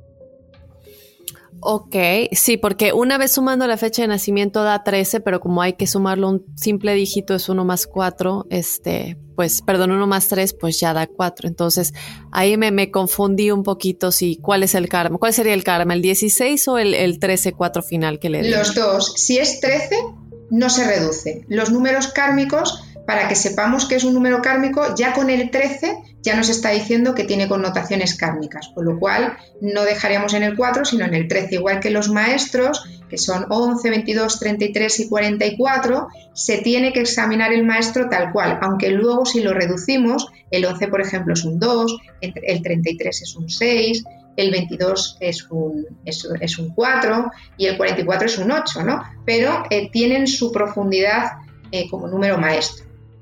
Ok, sí, porque una vez sumando la fecha de nacimiento da trece, pero como hay que sumarlo un simple dígito, es uno más cuatro, este, pues, perdón, uno más tres, pues ya da cuatro. Entonces, ahí me, me confundí un poquito si cuál es el karma. ¿Cuál sería el karma? ¿El dieciséis o el, el trece cuatro final que le di? Los dos. Si es trece, no se reduce. Los números kármicos, para que sepamos que es un número kármico, ya con el trece ya nos está diciendo que tiene connotaciones kármicas, con lo cual no dejaríamos en el cuatro, sino en el trece, igual que los maestros, que son once, veintidós, treinta y tres y cuarenta y cuatro, se tiene que examinar el maestro tal cual, aunque luego si lo reducimos, el once, por ejemplo, es un dos, el treinta y tres es un seis, el veintidós es un, es, es un cuatro y el cuarenta y cuatro es un ocho, ¿no? Pero eh, tienen su profundidad eh, como número maestro.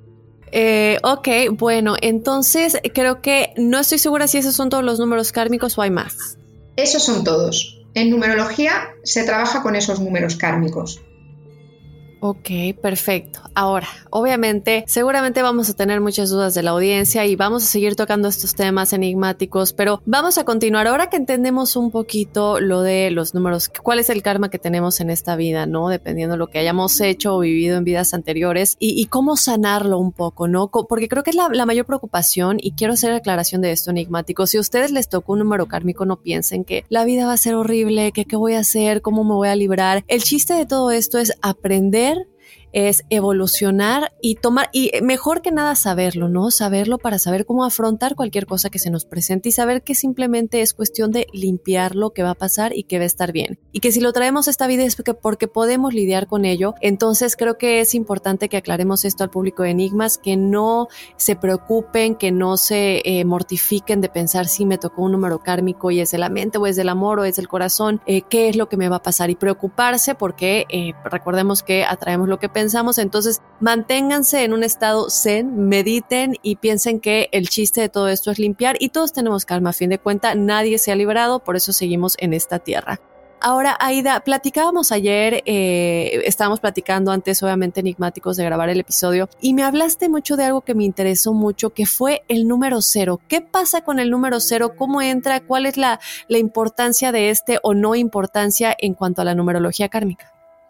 Eh, ok, bueno, entonces creo que no estoy segura si esos son todos los números kármicos o hay más. Esos son todos. En numerología se trabaja con esos números kármicos. Ok, perfecto. Ahora, obviamente, seguramente vamos a tener muchas dudas de la audiencia y vamos a seguir tocando estos temas enigmáticos, pero vamos a continuar. Ahora que entendemos un poquito lo de los números, cuál es el karma que tenemos en esta vida, ¿no? Dependiendo de lo que hayamos hecho o vivido en vidas anteriores y, y cómo sanarlo un poco, ¿no? Porque creo que es la, la mayor preocupación y quiero hacer aclaración de esto enigmático. Si a ustedes les tocó un número kármico, no piensen que la vida va a ser horrible, que qué voy a hacer, cómo me voy a librar. El chiste de todo esto es aprender, es evolucionar y tomar, y mejor que nada saberlo, ¿no? Saberlo para saber cómo afrontar cualquier cosa que se nos presente y saber que simplemente es cuestión de limpiar lo que va a pasar y que va a estar bien. Y que si lo traemos a esta vida es porque, porque podemos lidiar con ello. Entonces creo que es importante que aclaremos esto al público de Enigmas, que no se preocupen, que no se eh, mortifiquen de pensar si me tocó un número kármico y es de la mente o es del amor o es del corazón, eh, qué es lo que me va a pasar y preocuparse porque eh, recordemos que atraemos lo que pensamos. Pensamos, entonces manténganse en un estado zen, mediten y piensen que el chiste de todo esto es limpiar y todos tenemos karma, a fin de cuentas nadie se ha librado, por eso seguimos en esta tierra. Ahora, Aida, platicábamos ayer, eh, estábamos platicando antes, obviamente enigmáticos, de grabar el episodio, y me hablaste mucho de algo que me interesó mucho, que fue el número cero. ¿Qué pasa con el número cero? ¿Cómo entra? ¿Cuál es la, la importancia de este o no importancia en cuanto a la numerología kármica?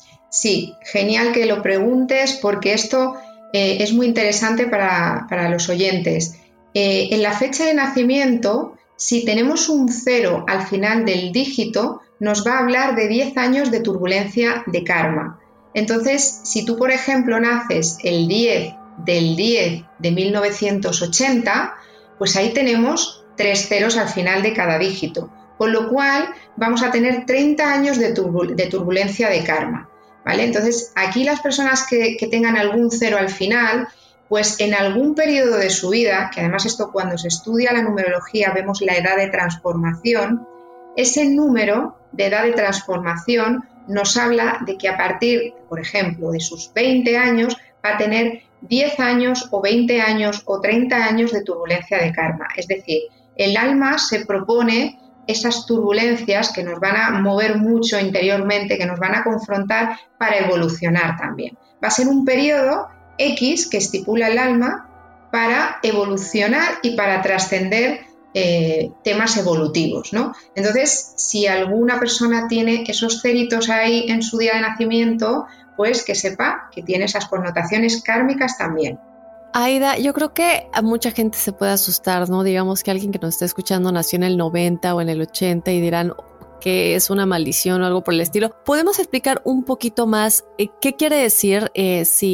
Sí, genial que lo preguntes porque esto eh, es muy interesante para, para los oyentes. Eh, en la fecha de nacimiento, si tenemos un cero al final del dígito, nos va a hablar de diez años de turbulencia de karma. Entonces, si tú, por ejemplo, naces el diez del diez de mil novecientos ochenta, pues ahí tenemos tres ceros al final de cada dígito, con lo cual vamos a tener treinta años de, turbul- de turbulencia de karma. ¿Vale? Entonces, aquí las personas que, que tengan algún cero al final, pues en algún periodo de su vida, que además esto cuando se estudia la numerología vemos la edad de transformación, ese número de edad de transformación nos habla de que a partir, por ejemplo, de sus veinte años, va a tener diez años o veinte años o treinta años de turbulencia de karma. Es decir, el alma se propone esas turbulencias que nos van a mover mucho interiormente, que nos van a confrontar para evolucionar también. Va a ser un periodo X que estipula el alma para evolucionar y para trascender eh, temas evolutivos, ¿no? Entonces, si alguna persona tiene esos ceritos ahí en su día de nacimiento, pues que sepa que tiene esas connotaciones kármicas también. Aida, yo creo que a mucha gente se puede asustar, ¿no? Digamos que alguien que nos está escuchando nació en el noventa o en el ochenta y dirán que es una maldición o algo por el estilo. ¿Podemos explicar un poquito más eh, qué quiere decir eh, si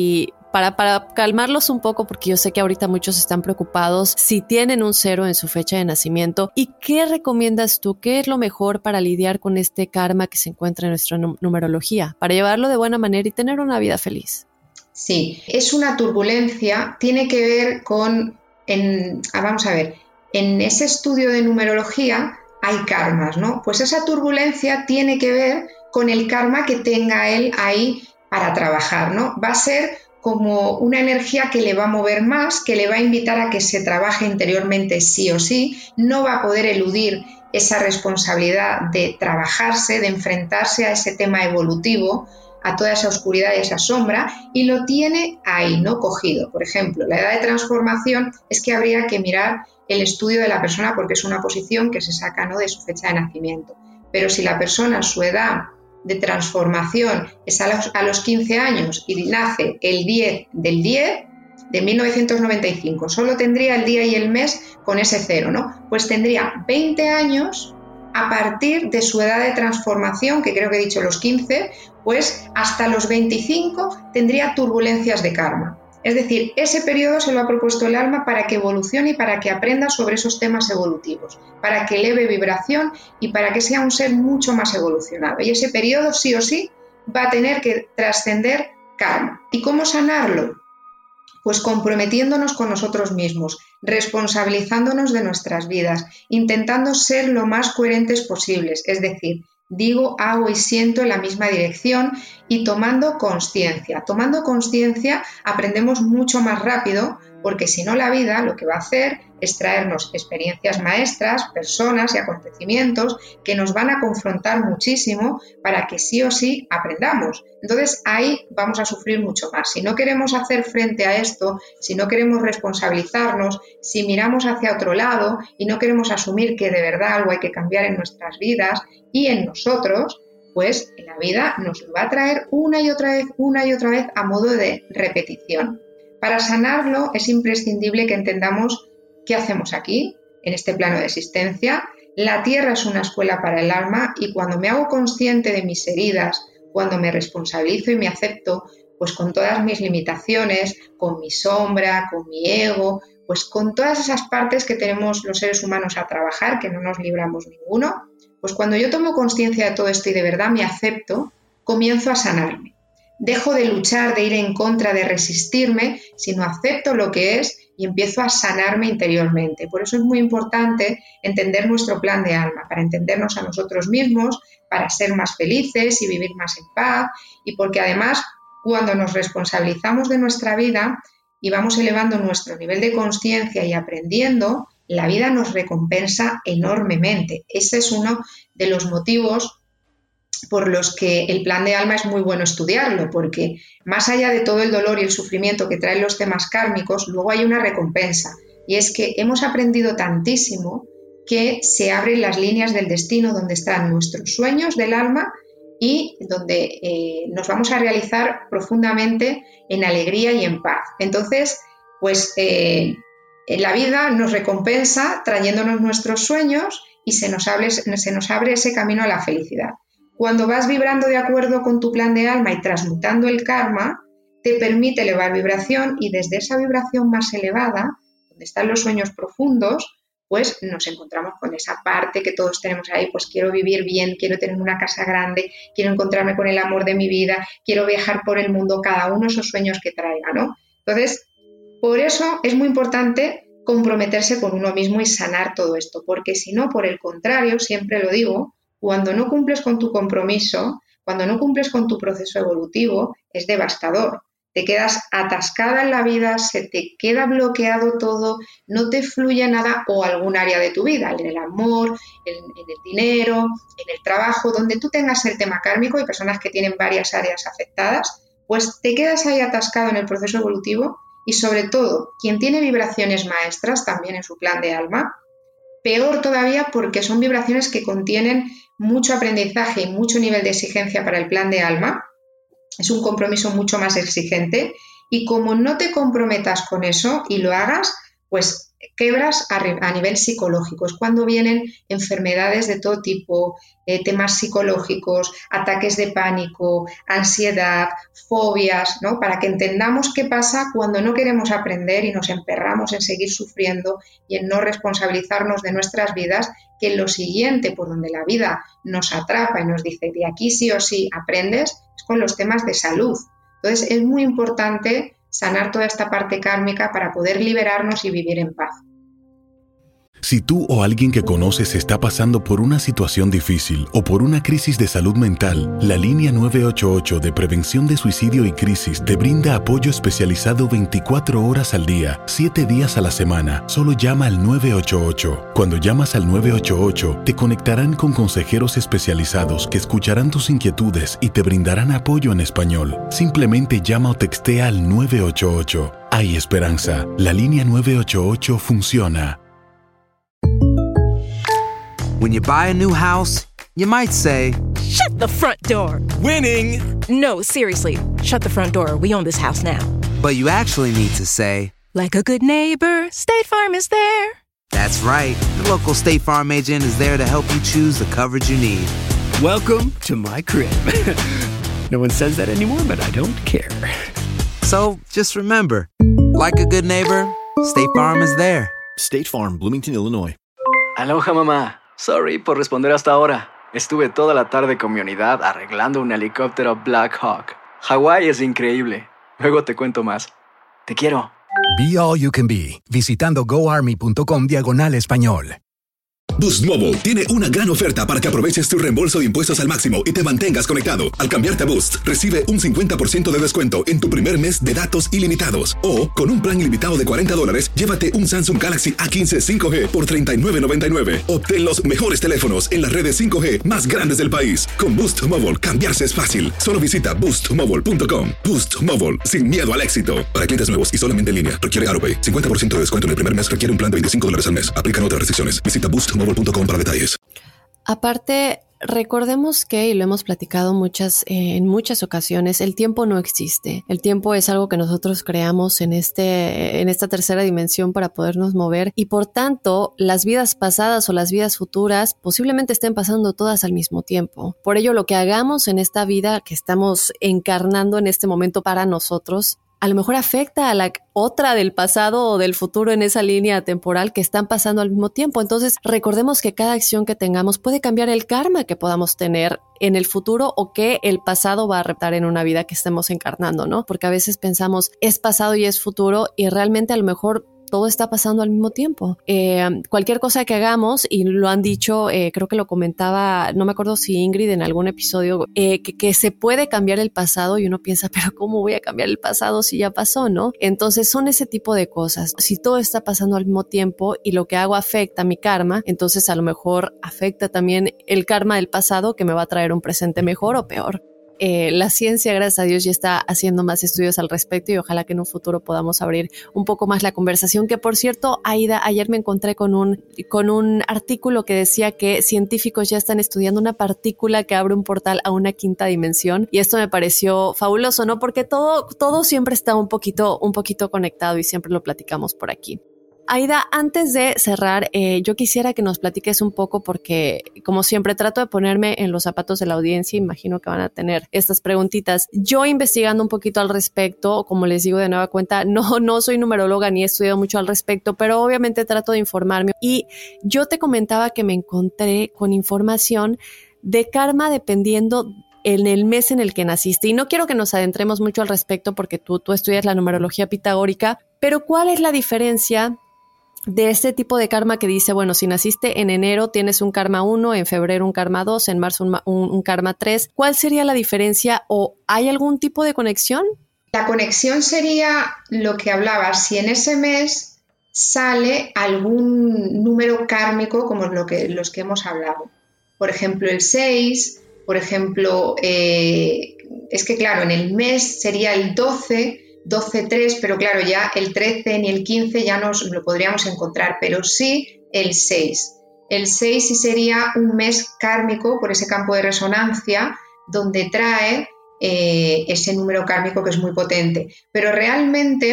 para, para calmarlos un poco, porque yo sé que ahorita muchos están preocupados si tienen un cero en su fecha de nacimiento. ¿Y qué recomiendas tú? ¿Qué es lo mejor para lidiar con este karma que se encuentra en nuestra num- numerología? Para llevarlo de buena manera y tener una vida feliz. Sí, es una turbulencia, tiene que ver con, en, vamos a ver, en ese estudio de numerología hay karmas, ¿no? Pues esa turbulencia tiene que ver con el karma que tenga él ahí para trabajar, ¿no? Va a ser como una energía que le va a mover más, que le va a invitar a que se trabaje interiormente sí o sí, no va a poder eludir esa responsabilidad de trabajarse, de enfrentarse a ese tema evolutivo, a toda esa oscuridad y esa sombra, y lo tiene ahí, ¿no? Cogido. Por ejemplo, la edad de transformación es que habría que mirar el estudio de la persona porque es una posición que se saca, ¿no?, de su fecha de nacimiento. Pero si la persona, su edad de transformación es a los, a los quince años y nace el diez del diez de mil novecientos noventa y cinco, solo tendría el día y el mes con ese cero, ¿no? Pues tendría veinte años a partir de su edad de transformación, que creo que he dicho los quince, pues hasta los veinticinco tendría turbulencias de karma. Es decir, ese periodo se lo ha propuesto el alma para que evolucione y para que aprenda sobre esos temas evolutivos, para que eleve vibración y para que sea un ser mucho más evolucionado. Y ese periodo sí o sí va a tener que trascender karma. ¿Y cómo sanarlo? Pues comprometiéndonos con nosotros mismos, responsabilizándonos de nuestras vidas, intentando ser lo más coherentes posibles, es decir, digo, hago y siento en la misma dirección y tomando conciencia. Tomando conciencia aprendemos mucho más rápido porque si no la vida lo que va a hacer es traernos experiencias maestras, personas y acontecimientos que nos van a confrontar muchísimo para que sí o sí aprendamos. Entonces ahí vamos a sufrir mucho más. Si no queremos hacer frente a esto, si no queremos responsabilizarnos, si miramos hacia otro lado y no queremos asumir que de verdad algo hay que cambiar en nuestras vidas y en nosotros, pues la vida nos lo va a traer una y otra vez, una y otra vez a modo de repetición. Para sanarlo es imprescindible que entendamos qué hacemos aquí, en este plano de existencia. La tierra es una escuela para el alma y cuando me hago consciente de mis heridas, cuando me responsabilizo y me acepto, pues con todas mis limitaciones, con mi sombra, con mi ego, pues con todas esas partes que tenemos los seres humanos a trabajar, que no nos libramos ninguno, pues cuando yo tomo conciencia de todo esto y de verdad me acepto, comienzo a sanarme. Dejo de luchar, de ir en contra, de resistirme, sino acepto lo que es y empiezo a sanarme interiormente. Por eso es muy importante entender nuestro plan de alma, para entendernos a nosotros mismos, para ser más felices y vivir más en paz, y porque además cuando nos responsabilizamos de nuestra vida y vamos elevando nuestro nivel de conciencia y aprendiendo, la vida nos recompensa enormemente. Ese es uno de los motivos por los que el plan de alma es muy bueno estudiarlo, porque más allá de todo el dolor y el sufrimiento que traen los temas kármicos, luego hay una recompensa, y es que hemos aprendido tantísimo que se abren las líneas del destino donde están nuestros sueños del alma y donde eh, nos vamos a realizar profundamente en alegría y en paz. Entonces, pues eh, la vida nos recompensa trayéndonos nuestros sueños y se nos abre, se nos abre ese camino a la felicidad. Cuando vas vibrando de acuerdo con tu plan de alma y transmutando el karma, te permite elevar vibración y desde esa vibración más elevada, donde están los sueños profundos, pues nos encontramos con esa parte que todos tenemos ahí, pues quiero vivir bien, quiero tener una casa grande, quiero encontrarme con el amor de mi vida, quiero viajar por el mundo, cada uno esos sueños que traiga, ¿no? Entonces, por eso es muy importante comprometerse con uno mismo y sanar todo esto, porque si no, por el contrario, siempre lo digo, cuando no cumples con tu compromiso, cuando no cumples con tu proceso evolutivo, es devastador. Te quedas atascada en la vida, se te queda bloqueado todo, no te fluye nada o algún área de tu vida, en el amor, en, en el dinero, en el trabajo, donde tú tengas el tema kármico, hay personas que tienen varias áreas afectadas, pues te quedas ahí atascado en el proceso evolutivo y sobre todo, quien tiene vibraciones maestras también en su plan de alma, peor todavía porque son vibraciones que contienen mucho aprendizaje y mucho nivel de exigencia para el plan de alma. Es un compromiso mucho más exigente y como no te comprometas con eso y lo hagas, pues quebras a, a nivel psicológico, es cuando vienen enfermedades de todo tipo, eh, temas psicológicos, ataques de pánico, ansiedad, fobias, ¿no? Para que entendamos qué pasa cuando no queremos aprender y nos emperramos en seguir sufriendo y en no responsabilizarnos de nuestras vidas, que lo siguiente por donde la vida nos atrapa y nos dice de aquí sí o sí aprendes, es con los temas de salud. Entonces es muy importante sanar toda esta parte kármica para poder liberarnos y vivir en paz. Si tú o alguien que conoces está pasando por una situación difícil o por una crisis de salud mental, la línea nueve ocho ocho de Prevención de Suicidio y Crisis te brinda apoyo especializado veinticuatro horas al día, siete días a la semana. Solo llama al nueve ocho ocho. Cuando llamas al nueve ocho ocho, te conectarán con consejeros especializados que escucharán tus inquietudes y te brindarán apoyo en español. Simplemente llama o textea al nueve ocho ocho. Hay esperanza. La línea nueve ocho ocho funciona. When you buy a new house, you might say, "Shut the front door." Winning! No, seriously. Shut the front door. We own this house now. But you actually need to say, "Like a good neighbor, State Farm is there." That's right. The local State Farm agent is there to help you choose the coverage you need. Welcome to my crib. No one says that anymore, but I don't care. So just remember, like a good neighbor, State Farm is there. State Farm, Bloomington, Illinois. Aloha, mamá. Sorry por responder hasta ahora. Estuve toda la tarde con mi unidad arreglando un helicóptero Black Hawk. Hawái es increíble. Luego te cuento más. Te quiero. Be All You Can Be, visitando goarmy.com diagonal español. Boost Mobile tiene una gran oferta para que aproveches tu reembolso de impuestos al máximo y te mantengas conectado. Al cambiarte a Boost, recibe un cincuenta por ciento de descuento en tu primer mes de datos ilimitados. O, con un plan ilimitado de cuarenta dólares, llévate un Samsung Galaxy A quince cinco G por treinta y nueve noventa y nueve. Obtén los mejores teléfonos en las redes cinco G más grandes del país. Con Boost Mobile, cambiarse es fácil. Solo visita boost mobile punto com. Boost Mobile, sin miedo al éxito. Para clientes nuevos y solamente en línea, requiere AutoPay. cincuenta por ciento de descuento en el primer mes, requiere un plan de veinticinco dólares al mes. Aplican otras restricciones. Visita boost mobile punto com para detalles. Aparte, recordemos que, y lo hemos platicado muchas, eh, en muchas ocasiones, el tiempo no existe. El tiempo es algo que nosotros creamos en, este, en esta tercera dimensión para podernos mover y por tanto las vidas pasadas o las vidas futuras posiblemente estén pasando todas al mismo tiempo. Por ello, lo que hagamos en esta vida que estamos encarnando en este momento para nosotros, a lo mejor afecta a la otra del pasado o del futuro en esa línea temporal que están pasando al mismo tiempo. Entonces, recordemos que cada acción que tengamos puede cambiar el karma que podamos tener en el futuro o que el pasado va a reptar en una vida que estemos encarnando, ¿no? Porque a veces pensamos es pasado y es futuro y realmente a lo mejor todo está pasando al mismo tiempo. Eh, cualquier cosa que hagamos, y lo han dicho, eh, creo que lo comentaba, no me acuerdo si Ingrid en algún episodio, eh, que, que se puede cambiar el pasado y uno piensa, pero ¿cómo voy a cambiar el pasado si ya pasó, no? Entonces son ese tipo de cosas. Si todo está pasando al mismo tiempo y lo que hago afecta a mi karma, entonces a lo mejor afecta también el karma del pasado que me va a traer un presente mejor o peor. Eh, la ciencia, gracias a Dios, ya está haciendo más estudios al respecto y ojalá que en un futuro podamos abrir un poco más la conversación. Que por cierto, Aida, ayer me encontré con un, con un artículo que decía que científicos ya están estudiando una partícula que abre un portal a una quinta dimensión y esto me pareció fabuloso, ¿no? Porque todo, todo siempre está un poquito, un poquito conectado y siempre lo platicamos por aquí. Aida, antes de cerrar, eh, yo quisiera que nos platiques un poco porque, como siempre, trato de ponerme en los zapatos de la audiencia. Imagino que van a tener estas preguntitas. Yo investigando un poquito al respecto, como les digo de nueva cuenta, no, no soy numeróloga ni he estudiado mucho al respecto, pero obviamente trato de informarme. Y yo te comentaba que me encontré con información de karma dependiendo en el mes en el que naciste. Y no quiero que nos adentremos mucho al respecto porque tú, tú estudias la numerología pitagórica, pero ¿cuál es la diferencia de este tipo de karma que dice, bueno, si naciste en enero tienes un karma uno, en febrero un karma dos, en marzo un, un, un karma tres? ¿Cuál sería la diferencia o hay algún tipo de conexión? La conexión sería lo que hablabas, si en ese mes sale algún número kármico como lo que, los que hemos hablado. Por ejemplo, el seis, por ejemplo, eh, es que claro, en el mes sería el doce, doce tres, pero claro, ya el trece ni el quince ya nos lo podríamos encontrar, pero sí el seis. El seis sí sería un mes kármico por ese campo de resonancia donde trae eh, ese número kármico que es muy potente. Pero realmente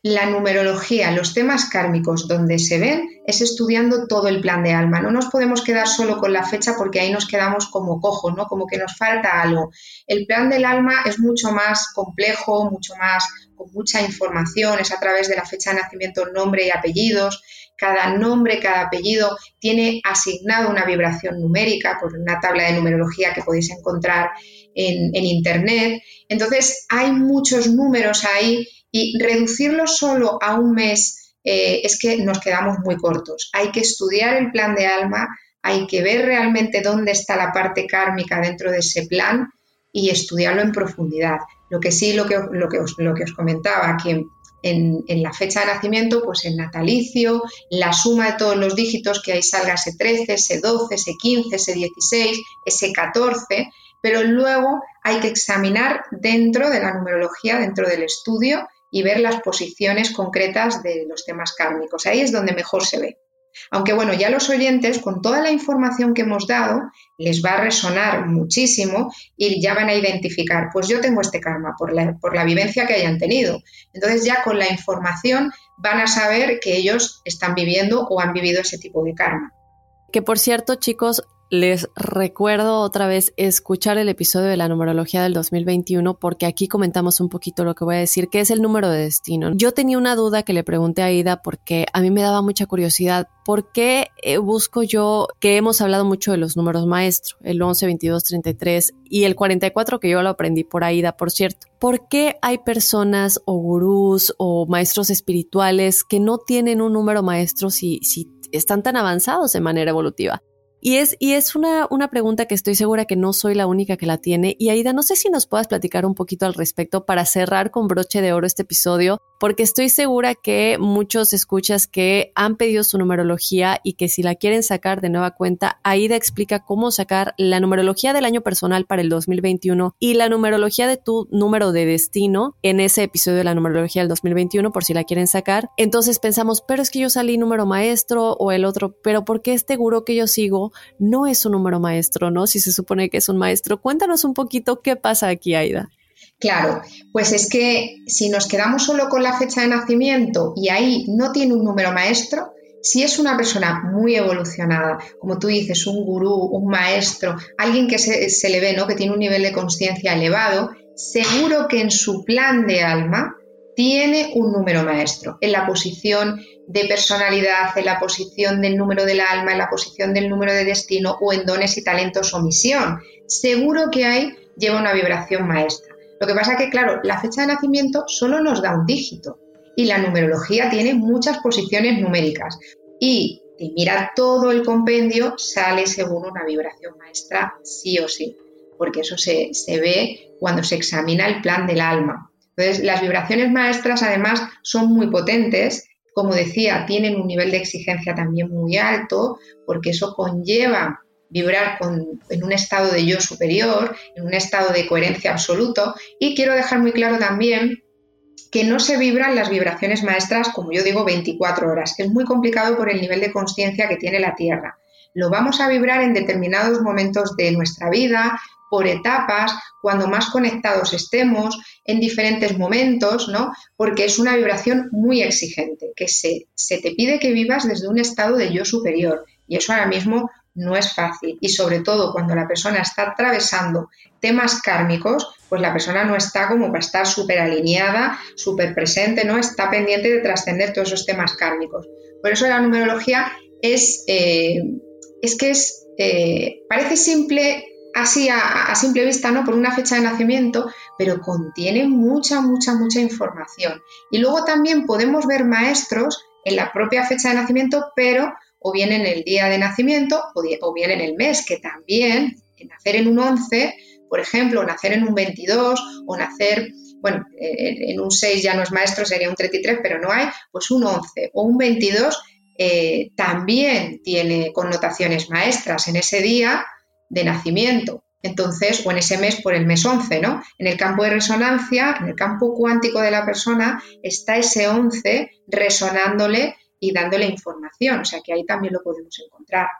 la numerología, los temas kármicos donde se ven es estudiando todo el plan de alma. No nos podemos quedar solo con la fecha porque ahí nos quedamos como cojos, ¿no? Como que nos falta algo. El plan del alma es mucho más complejo, mucho más, con mucha información, es a través de la fecha de nacimiento, nombre y apellidos. Cada nombre, cada apellido tiene asignado una vibración numérica por una tabla de numerología que podéis encontrar en, en internet. Entonces hay muchos números ahí y reducirlo solo a un mes eh, es que nos quedamos muy cortos. Hay que estudiar el plan de alma, hay que ver realmente dónde está la parte kármica dentro de ese plan y estudiarlo en profundidad. Lo que sí, lo que, lo que, os, lo que os comentaba, que en, en la fecha de nacimiento, pues el natalicio, la suma de todos los dígitos, que ahí salga ese trece, ese doce, ese quince, ese dieciséis, ese catorce, pero luego hay que examinar dentro de la numerología, dentro del estudio, y ver las posiciones concretas de los temas kármicos. Ahí es donde mejor se ve. Aunque bueno, ya los oyentes, con toda la información que hemos dado, les va a resonar muchísimo y ya van a identificar, pues yo tengo este karma por la, por la vivencia que hayan tenido. Entonces ya con la información van a saber que ellos están viviendo o han vivido ese tipo de karma. Que por cierto, chicos, les recuerdo otra vez escuchar el episodio de la numerología del dos mil veintiuno porque aquí comentamos un poquito lo que voy a decir, que es el número de destino. Yo tenía una duda que le pregunté a Aida porque a mí me daba mucha curiosidad. ¿Por qué busco yo, que hemos hablado mucho de los números maestros, el once, veintidós, treinta y tres y el cuarenta y cuatro, que yo lo aprendí por Aida, por cierto? ¿Por qué hay personas o gurús o maestros espirituales que no tienen un número maestro si, si están tan avanzados de manera evolutiva? Y es, y es una, una pregunta que estoy segura que no soy la única que la tiene. Y Aida, no sé si nos puedas platicar un poquito al respecto para cerrar con broche de oro este episodio, porque estoy segura que muchos escuchas que han pedido su numerología y que si la quieren sacar de nueva cuenta, Aida explica cómo sacar la numerología del año personal para el dos mil veintiuno y la numerología de tu número de destino en ese episodio de la numerología del dos mil veintiuno, por si la quieren sacar. Entonces pensamos, pero es que yo salí número maestro o el otro, pero ¿por qué este gurú que yo sigo no es un número maestro, ¿no? Si se supone que es un maestro. Cuéntanos un poquito qué pasa aquí, Aida. Claro, pues es que si nos quedamos solo con la fecha de nacimiento y ahí no tiene un número maestro, si es una persona muy evolucionada, como tú dices, un gurú, un maestro, alguien que se, se le ve, ¿no?, que tiene un nivel de conciencia elevado, seguro que en su plan de alma tiene un número maestro, en la posición de personalidad, en la posición del número del alma, en la posición del número de destino o en dones y talentos o misión. Seguro que ahí lleva una vibración maestra. Lo que pasa que, claro, la fecha de nacimiento solo nos da un dígito y la numerología tiene muchas posiciones numéricas y si mira todo el compendio sale según una vibración maestra sí o sí, porque eso se, se ve cuando se examina el plan del alma. Entonces, las vibraciones maestras además son muy potentes. Como decía, tienen un nivel de exigencia también muy alto porque eso conlleva vibrar con, en un estado de yo superior, en un estado de coherencia absoluto. Y quiero dejar muy claro también que no se vibran las vibraciones maestras, como yo digo, veinticuatro horas. Es muy complicado por el nivel de consciencia que tiene la Tierra. Lo vamos a vibrar en determinados momentos de nuestra vida, por etapas, cuando más conectados estemos, en diferentes momentos, ¿no? Porque es una vibración muy exigente, que se, se te pide que vivas desde un estado de yo superior y eso ahora mismo no es fácil y sobre todo cuando la persona está atravesando temas kármicos, pues la persona no está como para estar súper alineada, súper presente, ¿no? Está pendiente de trascender todos esos temas kármicos. Por eso la numerología es, eh, es que es, eh, parece simple así a, a simple vista, ¿no?, por una fecha de nacimiento, pero contiene mucha, mucha, mucha información. Y luego también podemos ver maestros en la propia fecha de nacimiento, pero o bien en el día de nacimiento o bien en el mes, que también nacer en un once, por ejemplo, nacer en un veintidós o nacer, bueno, en un seis ya no es maestro, sería un treinta y tres, pero no hay, pues un once o un veintidós eh, también tiene connotaciones maestras en ese día de nacimiento, entonces, o en ese mes por el mes once, ¿no? En el campo de resonancia, en el campo cuántico de la persona, está ese once resonándole y dándole información, o sea que ahí también lo podemos encontrar.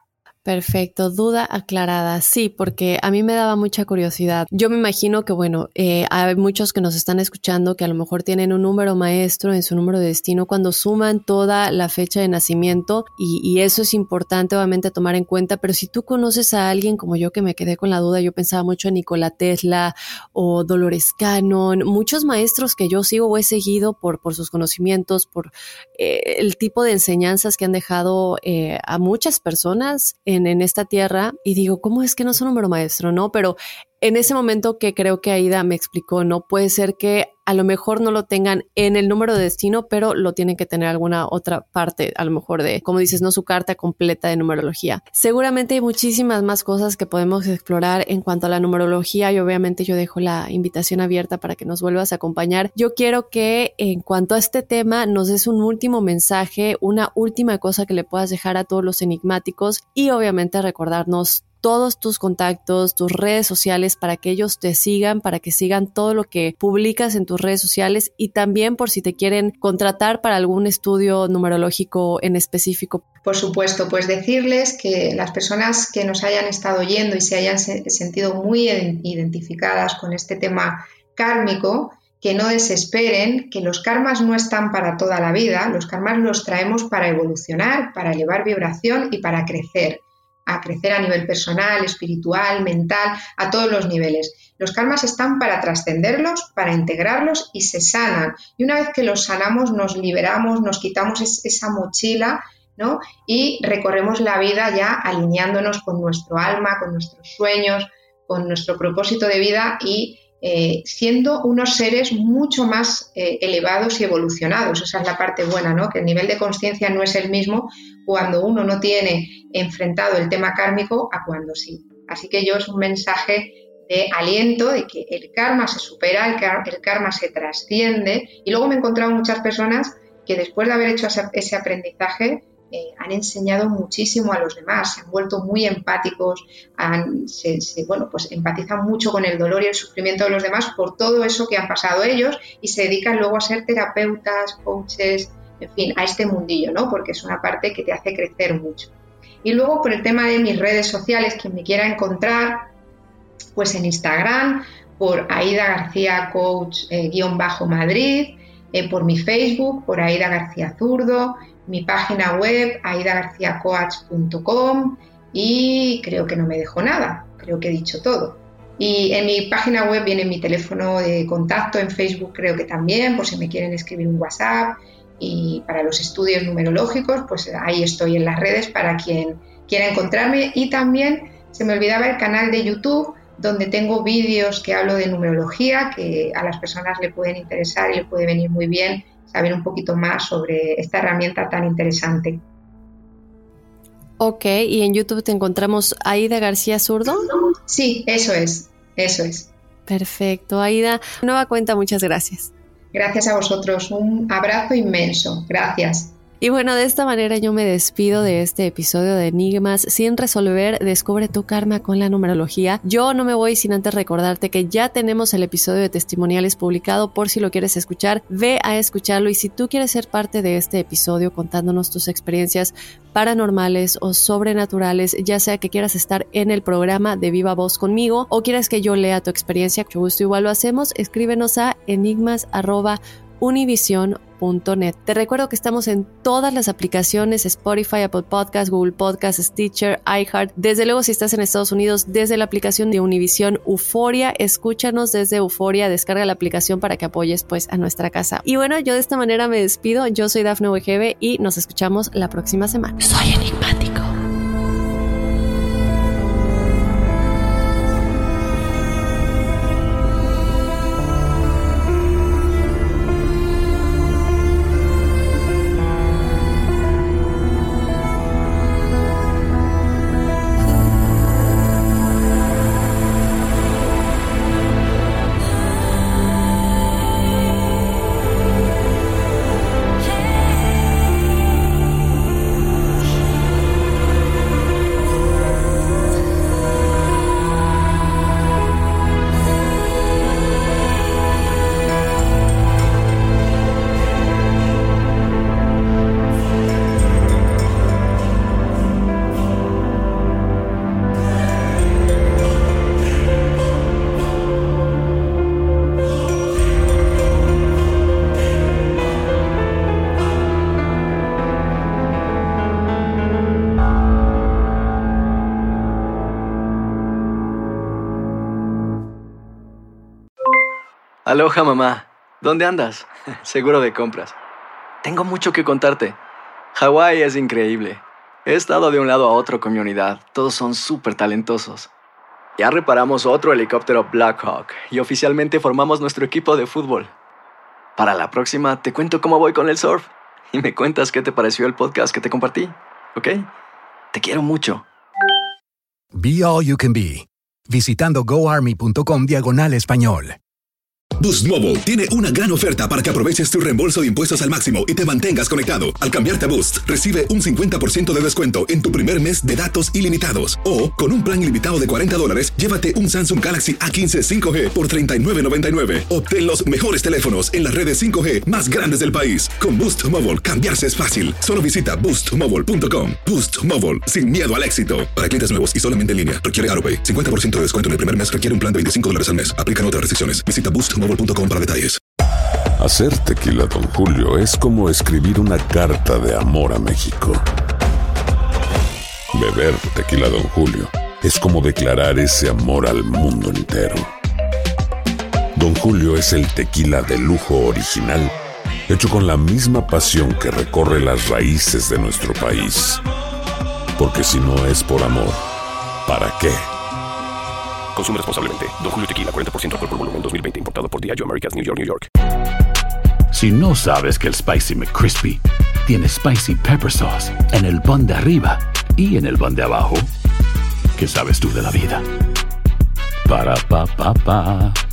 Perfecto, duda aclarada. Sí, porque a mí me daba mucha curiosidad. Yo me imagino que, bueno, eh, hay muchos que nos están escuchando que a lo mejor tienen un número maestro en su número de destino cuando suman toda la fecha de nacimiento y, y eso es importante obviamente tomar en cuenta, pero si tú conoces a alguien como yo que me quedé con la duda, yo pensaba mucho en Nikola Tesla o Dolores Cannon, muchos maestros que yo sigo o he seguido por, por sus conocimientos, por eh, el tipo de enseñanzas que han dejado eh, a muchas personas En, en esta tierra y digo, ¿cómo es que no es un número maestro? No, pero en ese momento que creo que Aida me explicó, no puede ser que a lo mejor no lo tengan en el número de destino, pero lo tienen que tener alguna otra parte, a lo mejor de, como dices, no su carta completa de numerología. Seguramente hay muchísimas más cosas que podemos explorar en cuanto a la numerología y obviamente yo dejo la invitación abierta para que nos vuelvas a acompañar. Yo quiero que en cuanto a este tema nos des un último mensaje, una última cosa que le puedas dejar a todos los enigmáticos y obviamente recordarnos todos tus contactos, tus redes sociales para que ellos te sigan, para que sigan todo lo que publicas en tus redes sociales y también por si te quieren contratar para algún estudio numerológico en específico. Por supuesto, pues decirles que las personas que nos hayan estado oyendo y se hayan se- sentido muy identificadas con este tema kármico, que no desesperen, que los karmas no están para toda la vida, los karmas los traemos para evolucionar, para elevar vibración y para crecer. a crecer a nivel personal, espiritual, mental, a todos los niveles. Los karmas están para trascenderlos, para integrarlos y se sanan. Y una vez que los sanamos, nos liberamos, nos quitamos es, esa mochila, ¿no? Y recorremos la vida ya alineándonos con nuestro alma, con nuestros sueños, con nuestro propósito de vida y eh, siendo unos seres mucho más eh, elevados y evolucionados. Esa es la parte buena, ¿no? Que el nivel de conciencia no es el mismo cuando uno no tiene enfrentado el tema kármico a cuando sí. Así que yo es un mensaje de aliento, de que el karma se supera, el, kar- el karma se trasciende. Y luego me he encontrado muchas personas que después de haber hecho ese, ese aprendizaje eh, han enseñado muchísimo a los demás, se han vuelto muy empáticos, han, se, se, bueno, pues empatizan mucho con el dolor y el sufrimiento de los demás por todo eso que han pasado ellos y se dedican luego a ser terapeutas, coaches, en fin, a este mundillo, ¿no? Porque es una parte que te hace crecer mucho. Y luego por el tema de mis redes sociales, quien me quiera encontrar, pues en Instagram, por Aida García Coach eh, guión bajo Madrid, eh, por mi Facebook, por Aida García Zurdo, mi página web aida garcía coach punto com y creo que no me dejo nada, creo que he dicho todo. Y en mi página web viene mi teléfono de contacto, en Facebook creo que también, por si me quieren escribir un WhatsApp. Y para los estudios numerológicos, pues ahí estoy en las redes para quien quiera encontrarme. Y también se me olvidaba el canal de YouTube, donde tengo vídeos que hablo de numerología, que a las personas le pueden interesar y le puede venir muy bien saber un poquito más sobre esta herramienta tan interesante. Ok, ¿y en YouTube te encontramos Aida García Zurdo? Sí, eso es, eso es. Perfecto, Aida. Nueva cuenta, muchas gracias. Gracias a vosotros, un abrazo inmenso. Gracias. Y bueno, de esta manera yo me despido de este episodio de Enigmas sin resolver. Descubre tu karma con la numerología. Yo no me voy sin antes recordarte que ya tenemos el episodio de testimoniales publicado, por si lo quieres escuchar, ve a escucharlo. Y si tú quieres ser parte de este episodio contándonos tus experiencias paranormales o sobrenaturales, ya sea que quieras estar en el programa de Viva Voz conmigo o quieras que yo lea tu experiencia, mucho gusto igual lo hacemos, escríbenos a enigmas arroba univision punto net. Te recuerdo que estamos en todas las aplicaciones: Spotify, Apple Podcasts, Google Podcasts, Stitcher, iHeart. Desde luego, si estás en Estados Unidos, desde la aplicación de Univision Euforia, escúchanos desde Euforia, descarga la aplicación para que apoyes pues a nuestra casa. Y bueno, yo de esta manera me despido. Yo soy Dafne Wegebe y nos escuchamos la próxima semana. Soy enigmático. Aloha, mamá. ¿Dónde andas? Seguro de compras. Tengo mucho que contarte. Hawái es increíble. He estado de un lado a otro con mi unidad. Todos son súper talentosos. Ya reparamos otro helicóptero Black Hawk y oficialmente formamos nuestro equipo de fútbol. Para la próxima te cuento cómo voy con el surf y me cuentas qué te pareció el podcast que te compartí, ¿ok? Te quiero mucho. Be All You Can Be, visitando goarmy.com diagonal español. Boost Mobile tiene una gran oferta para que aproveches tu reembolso de impuestos al máximo y te mantengas conectado. Al cambiarte a Boost, recibe un cincuenta por ciento de descuento en tu primer mes de datos ilimitados. O, con un plan ilimitado de cuarenta dólares, llévate un Samsung Galaxy A quince cinco G por treinta y nueve noventa y nueve. Obtén los mejores teléfonos en las redes cinco G más grandes del país. Con Boost Mobile, cambiarse es fácil. Solo visita boost mobile punto com. Boost Mobile, sin miedo al éxito. Para clientes nuevos y solamente en línea, requiere AutoPay. cincuenta por ciento de descuento en el primer mes requiere un plan de veinticinco dólares al mes. Aplican otras restricciones. Visita boost mobile punto com para detalles. Hacer tequila Don Julio es como escribir una carta de amor a México. Beber tequila Don Julio es como declarar ese amor al mundo entero. Don Julio es el tequila de lujo original, hecho con la misma pasión que recorre las raíces de nuestro país. Porque si no es por amor, ¿para qué? Consume responsablemente. Don Julio Tequila, cuarenta por ciento alcohol por volumen, dos mil veinte. Importado por Diageo Americas, New York, New York. Si no sabes que el Spicy McCrispy tiene Spicy Pepper Sauce en el pan de arriba y en el pan de abajo, ¿qué sabes tú de la vida? Para, pa, pa, pa.